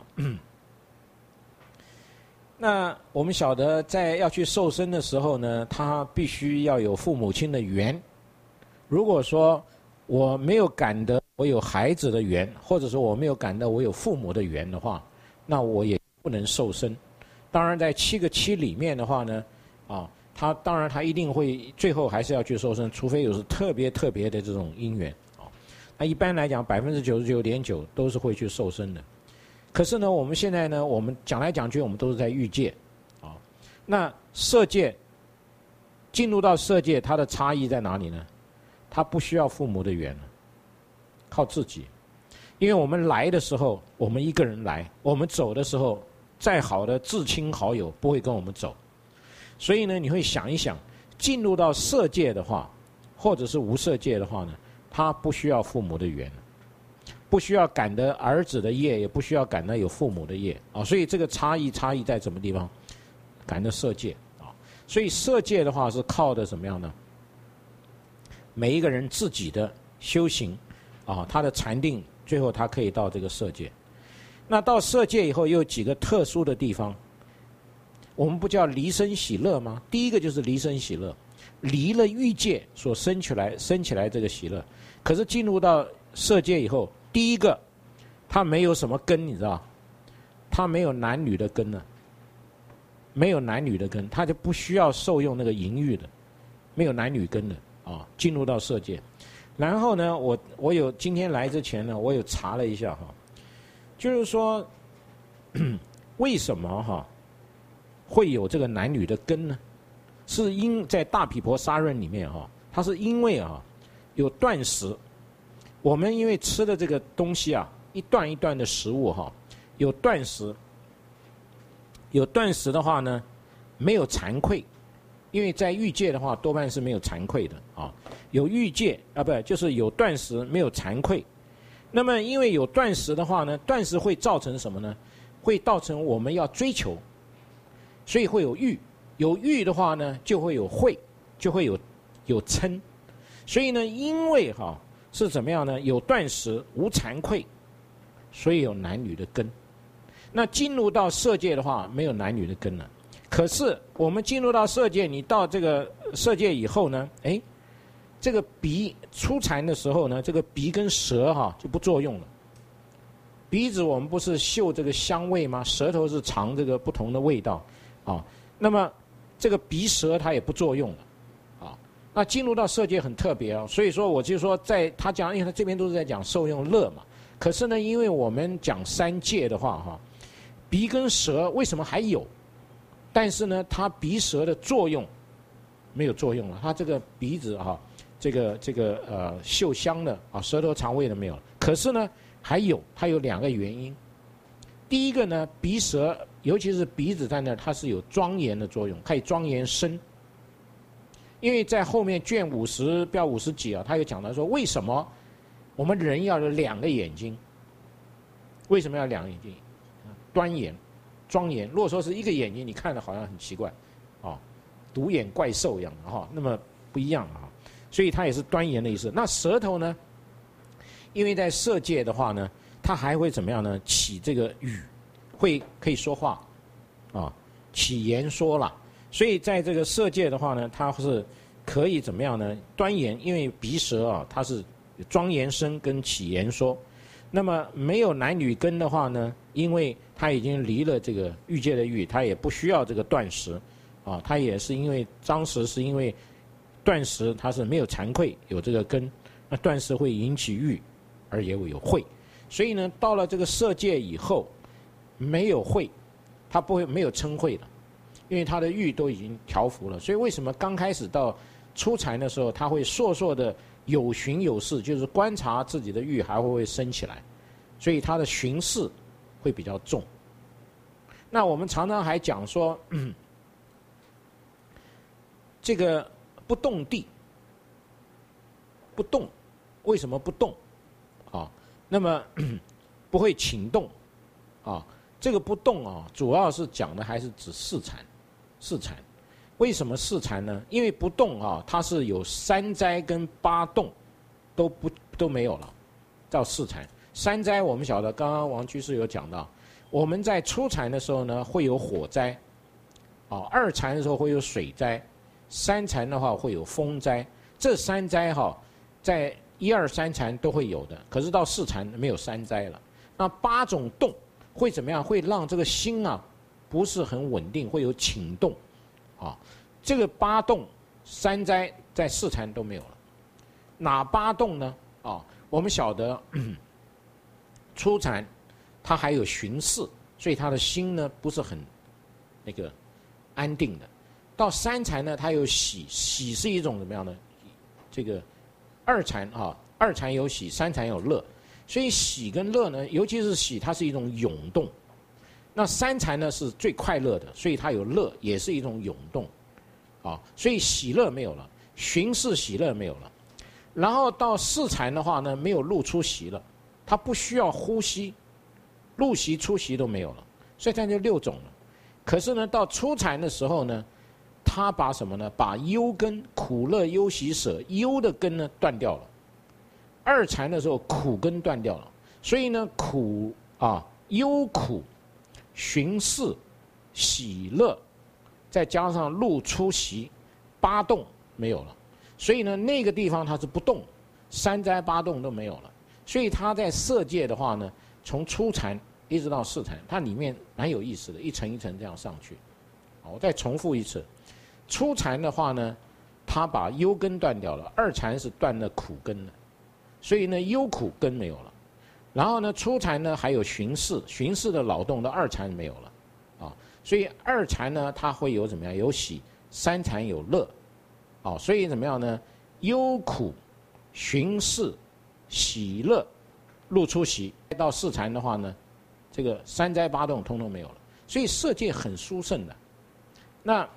那我们晓得，在要去受生的时候呢，他必须要有父母亲的缘。如果说我没有感得我有孩子的缘，或者说我没有感得我有父母的缘的话，那我也不能受生。当然，在七个七里面的话呢，啊。他当然，他一定会最后还是要去受生，除非有是特别特别的这种因缘啊。那一般来讲，百分之九十九点九都是会去受生的。可是呢，我们现在呢，我们讲来讲去，我们都是在欲界啊。那色界进入到色界，它的差异在哪里呢？它不需要父母的缘，靠自己。因为我们来的时候，我们一个人来；我们走的时候，再好的至亲好友不会跟我们走。所以呢，你会想一想，进入到色界的话，或者是无色界的话呢，他不需要父母的缘，不需要感得儿子的业，也不需要感得有父母的业啊。所以这个差异差异在什么地方？感得色界啊。所以色界的话是靠的什么样呢？每一个人自己的修行啊，他的禅定，最后他可以到这个色界。那到色界以后，又有几个特殊的地方。我们不叫离生喜乐吗？第一个就是离生喜乐，离了欲界所生起来生起来这个喜乐。可是进入到色界以后，第一个它没有什么根，你知道，它没有男女的根呢，没有男女的根，它就不需要受用那个淫欲的，没有男女根的啊。进入到色界，然后呢，我我有今天来之前呢，我有查了一下哈，就是说为什么哈？会有这个男女的根呢？ 是因在大毗婆沙论里面哈、哦，它是因为啊有断食，我们因为吃的这个东西啊，一段一段的食物哈、哦，有断食，有断食的话呢，没有惭愧，因为在欲界的话多半是没有惭愧的啊，有欲界啊不就是有断食没有惭愧。那么因为有断食的话呢，断食会造成什么呢？会造成我们要追求，所以会有欲，有欲的话呢，就会有慧，就会有有嗔。所以呢，因为哈、啊、是怎么样呢？有断食无惭愧，所以有男女的根。那进入到色界的话，没有男女的根了。可是我们进入到色界，你到这个色界以后呢，哎。这个鼻初禅的时候呢，这个鼻跟舌哈、啊、就不作用了。鼻子我们不是嗅这个香味吗？舌头是尝这个不同的味道，啊，那么这个鼻舌它也不作用了，啊，那进入到色界很特别哦。所以说我就说在他讲，因为他这边都是在讲受用乐嘛。可是呢，因为我们讲三界的话哈、啊，鼻跟舌为什么还有？但是呢，它鼻舌的作用没有作用了，它这个鼻子哈、啊。这个这个呃嗅香的啊，舌头肠胃的没有了。可是呢，还有它有两个原因。第一个呢，鼻舌尤其是鼻子在那儿，它是有庄严的作用，可以庄严身。因为在后面卷五十标五十几啊，他有讲到说，为什么我们人要有两个眼睛？为什么要两个眼睛？端严、庄严。如果说是一个眼睛，你看着好像很奇怪，啊，独眼怪兽一样的哈，那么不一样啊。所以它也是端严的意思。那舌头呢？因为在色界的话呢，它还会怎么样呢？起这个语，会可以说话，啊，起言说了。所以在这个色界的话呢，它是可以怎么样呢？端严，因为鼻舌啊，它是庄严身跟起言说。那么没有男女根的话呢，因为它已经离了这个欲界的欲，它也不需要这个断食，啊，它也是因为当时是因为。断食它是没有惭愧，有这个根，那断食会引起欲，而也会有慧，所以呢，到了这个色界以后，没有慧，他不会没有嗔恚了，因为他的欲都已经调伏了。所以为什么刚开始到初禅的时候，他会烁烁的有寻有视，就是观察自己的欲还会不会升起来，所以他的寻视会比较重。那我们常常还讲说，嗯、这个。不动地，不动，为什么不动？啊，那么不会请动，啊，这个不动啊，主要是讲的还是指四禅，四禅。为什么四禅呢？因为不动啊，它是有三灾跟八动，都不都没有了，到四禅。三灾我们晓得，刚刚王居士有讲到，我们在初禅的时候呢，会有火灾，啊，二禅的时候会有水灾。三禅的话会有风灾，这三灾哈，在一二三禅都会有的，可是到四禅没有三灾了。那八种动会怎么样？会让这个心啊不是很稳定，会有倾动，啊，这个八动三灾在四禅都没有了。哪八动呢？啊，我们晓得初禅它还有寻视，所以他的心呢不是很那个安定的。到三禅呢，它有喜，喜是一种怎么样的？这个二禅啊，二禅有喜，三禅有乐，所以喜跟乐呢，尤其是喜，它是一种涌动。那三禅呢是最快乐的，所以它有乐，也是一种涌动，啊，所以喜乐没有了，寻视喜乐没有了。然后到四禅的话呢，没有入出息了，它不需要呼吸，入息出息都没有了，所以它就六种了。可是呢，到初禅的时候呢，他把什么呢？把忧根、苦乐忧喜舍忧的根呢断掉了。二禅的时候，苦根断掉了，所以呢，苦啊忧苦、寻视、喜乐，再加上入出息，八动没有了。所以呢，那个地方它是不动，三灾八动都没有了。所以它在色界的话呢，从初禅一直到四禅，它里面蛮有意思的，一层一层这样上去。我再重复一次。初禅的话呢，他把忧根断掉了，二禅是断了苦根了，所以呢忧苦根没有了。然后呢初禅呢还有寻视，寻视的劳动的二禅没有了，啊，所以二禅呢它会有怎么样？有喜， 三禅有乐，哦，所以怎么样呢？忧苦、寻事、喜乐、入出息，到四禅的话呢，这个三灾八动通通没有了，所以色界很殊胜的。那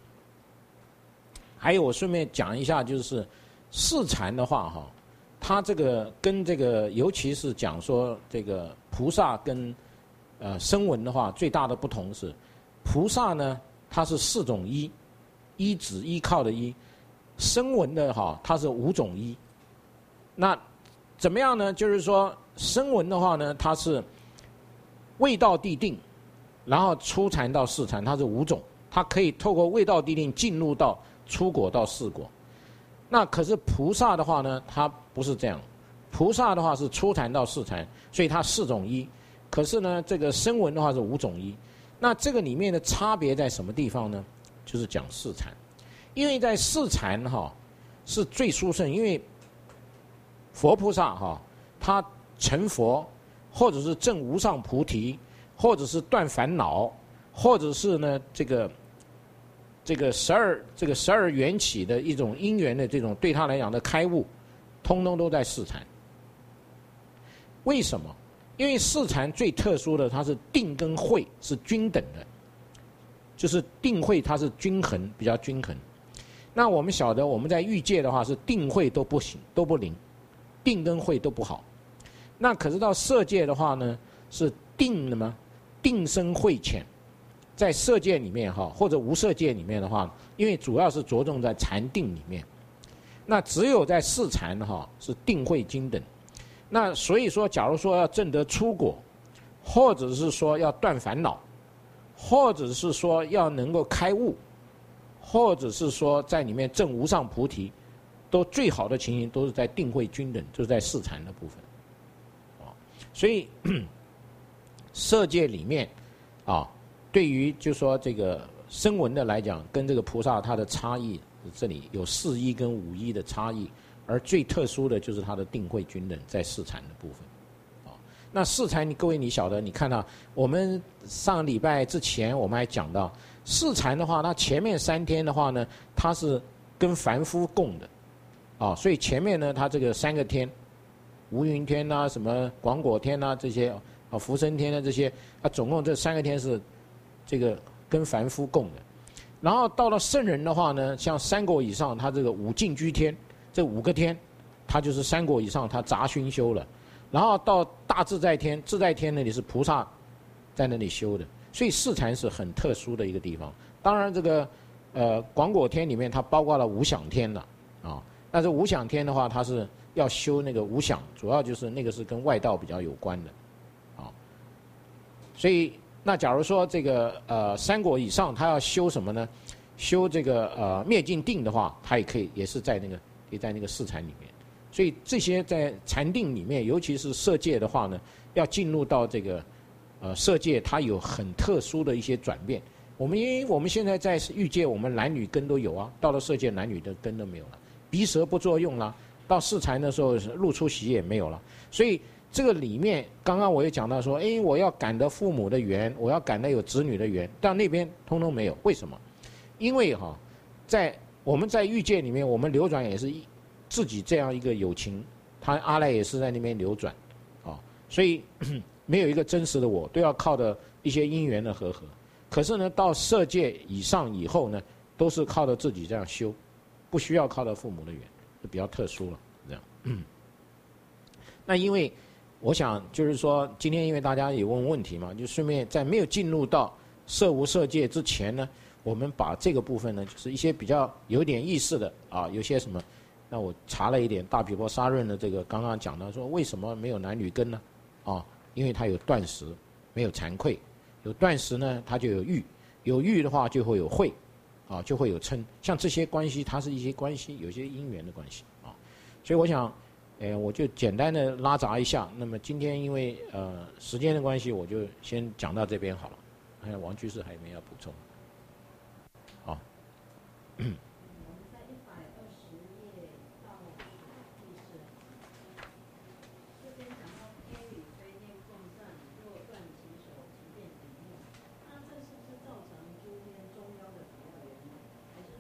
还有我顺便讲一下，就是四禅的话哈，它这个跟这个，尤其是讲说这个菩萨跟呃声闻的话，最大的不同是，菩萨呢它是四种依，依止依靠的依，声闻的哈它是五种依。那怎么样呢？就是说声闻的话呢，它是味道地定，然后初禅到四禅，它是五种，它可以透过味道地定进入到初果到四果。那可是菩萨的话呢，它不是这样，菩萨的话是初禅到四禅，所以它四种依。可是呢，这个声闻的话是五种依。那这个里面的差别在什么地方呢？就是讲四禅，因为在四禅哈是最殊胜，因为佛菩萨哈他成佛，或者是证无上菩提，或者是断烦恼，或者是呢这个这个十二这个十二缘起的一种因缘的这种对他来讲的开悟，通通都在四禅。为什么？因为四禅最特殊的，它是定跟慧是均等的，就是定慧它是均衡，比较均衡。那我们晓得我们在欲界的话是定慧都不行，都不灵，定跟慧都不好。那可是到色界的话呢，是定的吗？定生慧浅。在色界里面哈，或者无色界里面的话，因为主要是着重在禅定里面，那只有在四禅哈是定慧均等。那所以说，假如说要证得出果，或者是说要断烦恼，或者是说要能够开悟，或者是说在里面证无上菩提，都最好的情形都是在定慧均等，就是在四禅的部分。啊，所以色界里面啊，对于就说这个声闻的来讲，跟这个菩萨它的差异，这里有四依跟五依的差异。而最特殊的就是它的定慧均等，在四禅的部分，啊，那四禅你各位你晓得，你看到我们上礼拜之前我们还讲到四禅的话，它前面三天的话呢，它是跟凡夫共的，啊，所以前面呢它这个三个天，无云天呐、啊、什么广果天呐、啊、这些啊福生天的、啊、这些，啊总共这三个天是这个跟凡夫共的，然后到了圣人的话呢，像三果以上，它这个五净居天。这五个天，它就是三果以上，它杂熏修了，然后到大自在天，自在天那里是菩萨在那里修的，所以四禅是很特殊的一个地方。当然，这个呃广果天里面它包括了无想天了啊，但是无想天的话，它是要修那个无想，主要就是那个是跟外道比较有关的啊。所以那假如说这个呃三果以上，他要修什么呢？修这个呃灭尽定的话，他也可以，也是在那个。在那个四禅里面，所以这些在禅定里面，尤其是色界的话呢，要进入到这个呃色界，它有很特殊的一些转变。我们因为我们现在在欲界，我们男女根都有啊，到了色界男女的根都没有了，鼻舌不作用了。到四禅的时候，入出息也没有了。所以这个里面，刚刚我也讲到说，哎，我要感得父母的缘，我要感得有子女的缘，但那边通通没有。为什么？因为哈，在我们在欲界里面，我们流转也是自己这样一个有情，他阿赖也是在那边流转，啊，所以没有一个真实的我，都要靠的一些因缘的和合。可是呢，到色界以上以后呢，都是靠着自己这样修，不需要靠着父母的缘，就比较特殊了。这样，那因为我想就是说，今天因为大家也问问题嘛，就顺便在没有进入到色无色界之前呢。我们把这个部分呢，就是一些比较有点意思的啊，有些什么，那我查了一点大毗婆沙论的这个，刚刚讲到说为什么没有男女根呢？啊，因为它有断食，没有惭愧，有断食呢，它就有欲，有欲的话就会有慧，啊，就会有嗔，像这些关系，它是一些关系，有些因缘的关系啊，所以我想，呃，我就简单的拉杂一下。那么今天因为呃时间的关系，我就先讲到这边好了。还有王居士还有没有要补充？好， 我们在一百二十页到第十，这边讲到天与非念共占，若断其手，即变平目。那这是不是造成诸天中妖的主要原因？还是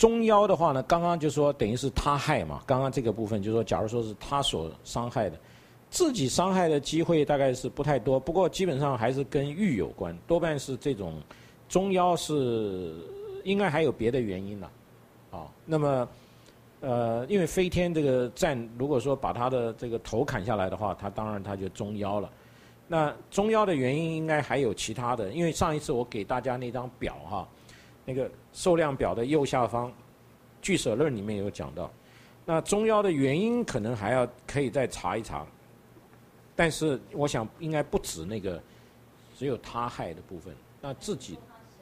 中妖的话呢，刚刚就说等于是他害嘛，刚刚这个部分就是说，假如说是他所伤害的，自己伤害的机会大概是不太多，不过基本上还是跟玉有关，多半是这种中妖是应该还有别的原因了，啊，那么呃，因为飞天这个战，如果说把他的这个头砍下来的话，他当然他就中妖了。那中妖的原因应该还有其他的，因为上一次我给大家那张表哈，那个受量表的右下方，俱舍论里面有讲到，那中妖的原因可能还要可以再查一查，但是我想应该不止那个，只有他害的部分，那自己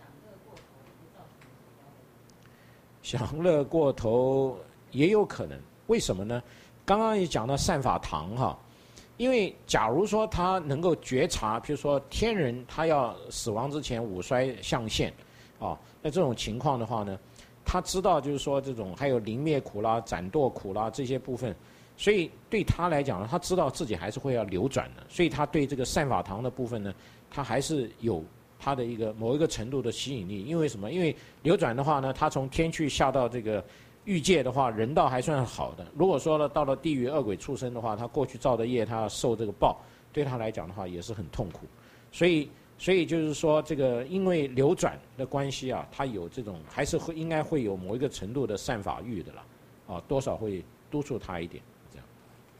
享乐过头也有可能，为什么呢？刚刚也讲到善法堂哈。因为假如说他能够觉察，比如说天人他要死亡之前五衰象现，啊，那这种情况的话呢，他知道就是说这种还有临灭苦啦、斩堕苦啦这些部分，所以对他来讲呢，他知道自己还是会要流转的，所以他对这个善法堂的部分呢，他还是有他的一个某一个程度的吸引力。因为什么？因为流转的话呢，他从天去下到这个欲界的话，人道还算好的。如果说呢，到了地狱恶鬼畜生的话，他过去造的业，他要受这个报，对他来讲的话也是很痛苦。所以，所以就是说，这个因为流转的关系啊，他有这种还是会应该会有某一个程度的善法欲的啦，啊，多少会督促他一点，这样。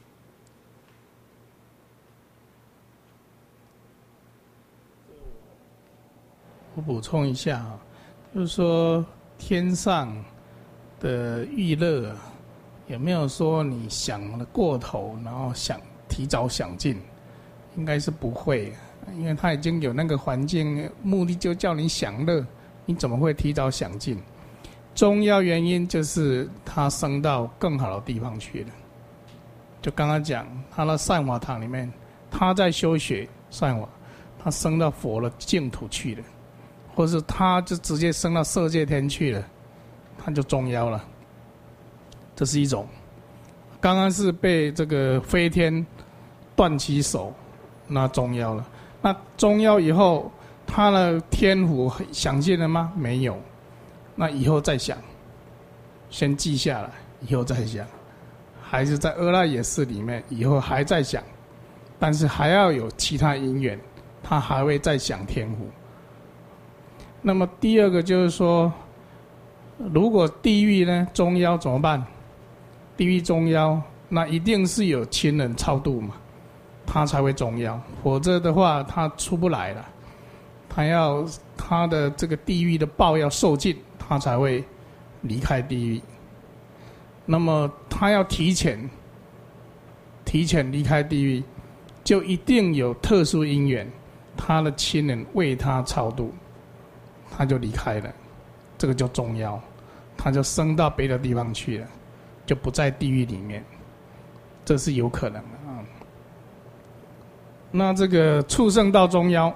我补充一下啊，就是说天上的欲乐有没有说你想了过头，然后想提早想尽？应该是不会，因为他已经有那个环境，目的就叫你享乐，你怎么会提早想尽？重要原因就是他升到更好的地方去了。就刚刚讲，他的善法堂里面，他在修学善法，他升到佛的净土去了，或是他就直接升到色界天去了。他就中妖了，这是一种。刚刚是被这个飞天断其手，那中妖了。那中妖以后，他的天福想尽了吗？没有。那以后再想，先记下来，以后再想。还是在阿赖耶识里面，以后还在想，但是还要有其他因缘，他还会再想天福。那么第二个就是说，如果地狱呢中妖怎么办？地狱中妖，那一定是有亲人超度嘛，他才会中妖，否则的话他出不来了。他要他的这个地狱的报要受尽，他才会离开地狱。那么他要提前提前离开地狱，就一定有特殊因缘，他的亲人为他超度，他就离开了，这个叫中妖。他就升到别的地方去了，就不在地狱里面，这是有可能的啊。那这个畜生道中妖，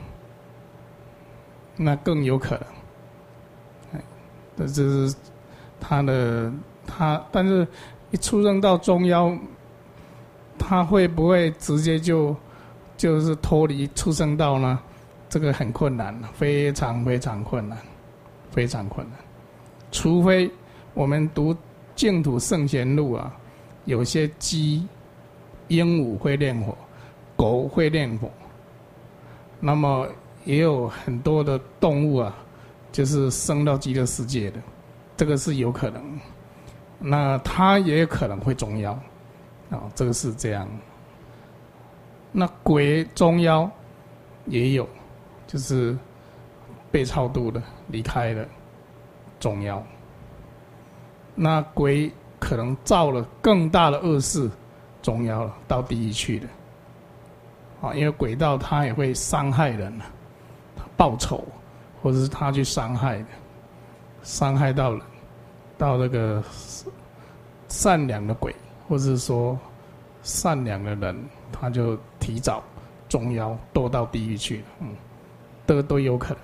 那更有可能。这是他的他，但是一畜生道中妖，他会不会直接就就是脱离畜生道呢？这个很困难，非常非常困难，非常困难。除非我们读净土圣贤录啊，有些鸡、鹦鹉会念佛，狗会念佛，那么也有很多的动物啊，就是升到极乐世界的，这个是有可能。那它也有可能会中妖，啊，这个是这样。那鬼中妖也有，就是被超度的，离开了。中妖，那鬼可能造了更大的恶事，中妖了，到地狱去了。啊，因为鬼道他也会伤害人，他报仇，或者是他去伤害的，伤害到人，到那个善良的鬼，或者是说善良的人，他就提早中妖，堕到地狱去了。嗯，这个都有可能。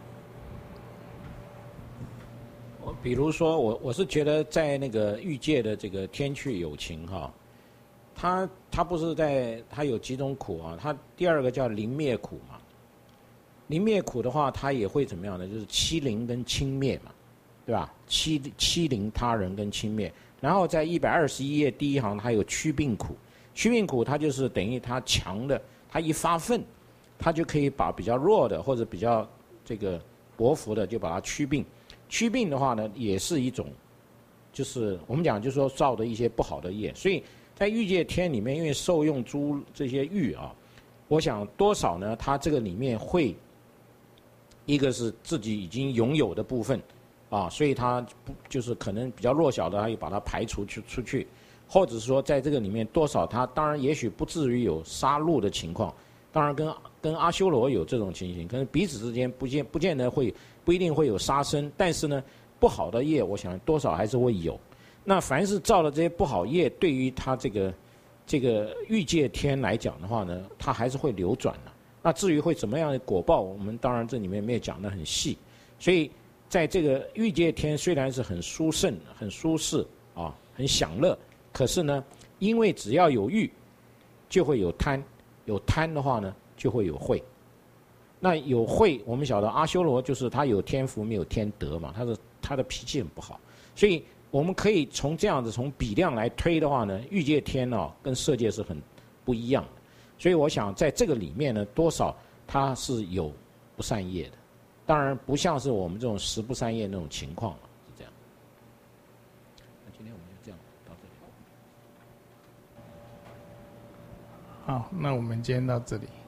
比如说我我是觉得在那个欲界的这个天趣有情哈，他他不是在他有几种苦啊，他第二个叫临灭苦嘛，临灭苦的话，他也会怎么样呢？就是欺凌跟轻蔑嘛， 对吧？欺欺凌他人跟轻蔑。然后在一百二十一页第一行，它有驱病苦，驱病苦它就是等于它强的，它一发愤，它就可以把比较弱的或者比较这个薄服的就把它驱病。驱病的话呢，也是一种，就是我们讲就是说造的一些不好的业。所以在欲界天里面，因为受用诸这些欲啊，我想多少呢？它这个里面会，一个是自己已经拥有的部分。啊，所以他不就是可能比较弱小的，他也把它排除去出去，或者是说在这个里面多少他当然也许不至于有杀戮的情况，当然跟跟阿修罗有这种情形，可能彼此之间不见不见得会不一定会有杀生，但是呢不好的业我想多少还是会有。那凡是造了这些不好业，对于他这个这个欲界天来讲的话呢，他还是会流转的。那至于会怎么样的果报，我们当然这里面没有讲得很细，所以。在这个欲界天虽然是很殊胜、很舒适啊、很享乐，可是呢，因为只要有欲，就会有贪，有贪的话呢，就会有慧。那有慧，我们晓得阿修罗就是他有天福没有天德嘛，他的他的脾气很不好，所以我们可以从这样子从比量来推的话呢，欲界天哦跟色界是很不一样的，所以我想在这个里面呢，多少它是有不善业的。当然不像是我们这种十不三业那种情况了，是这样。那今天我们就这样到这里。 好，那我们今天到这里。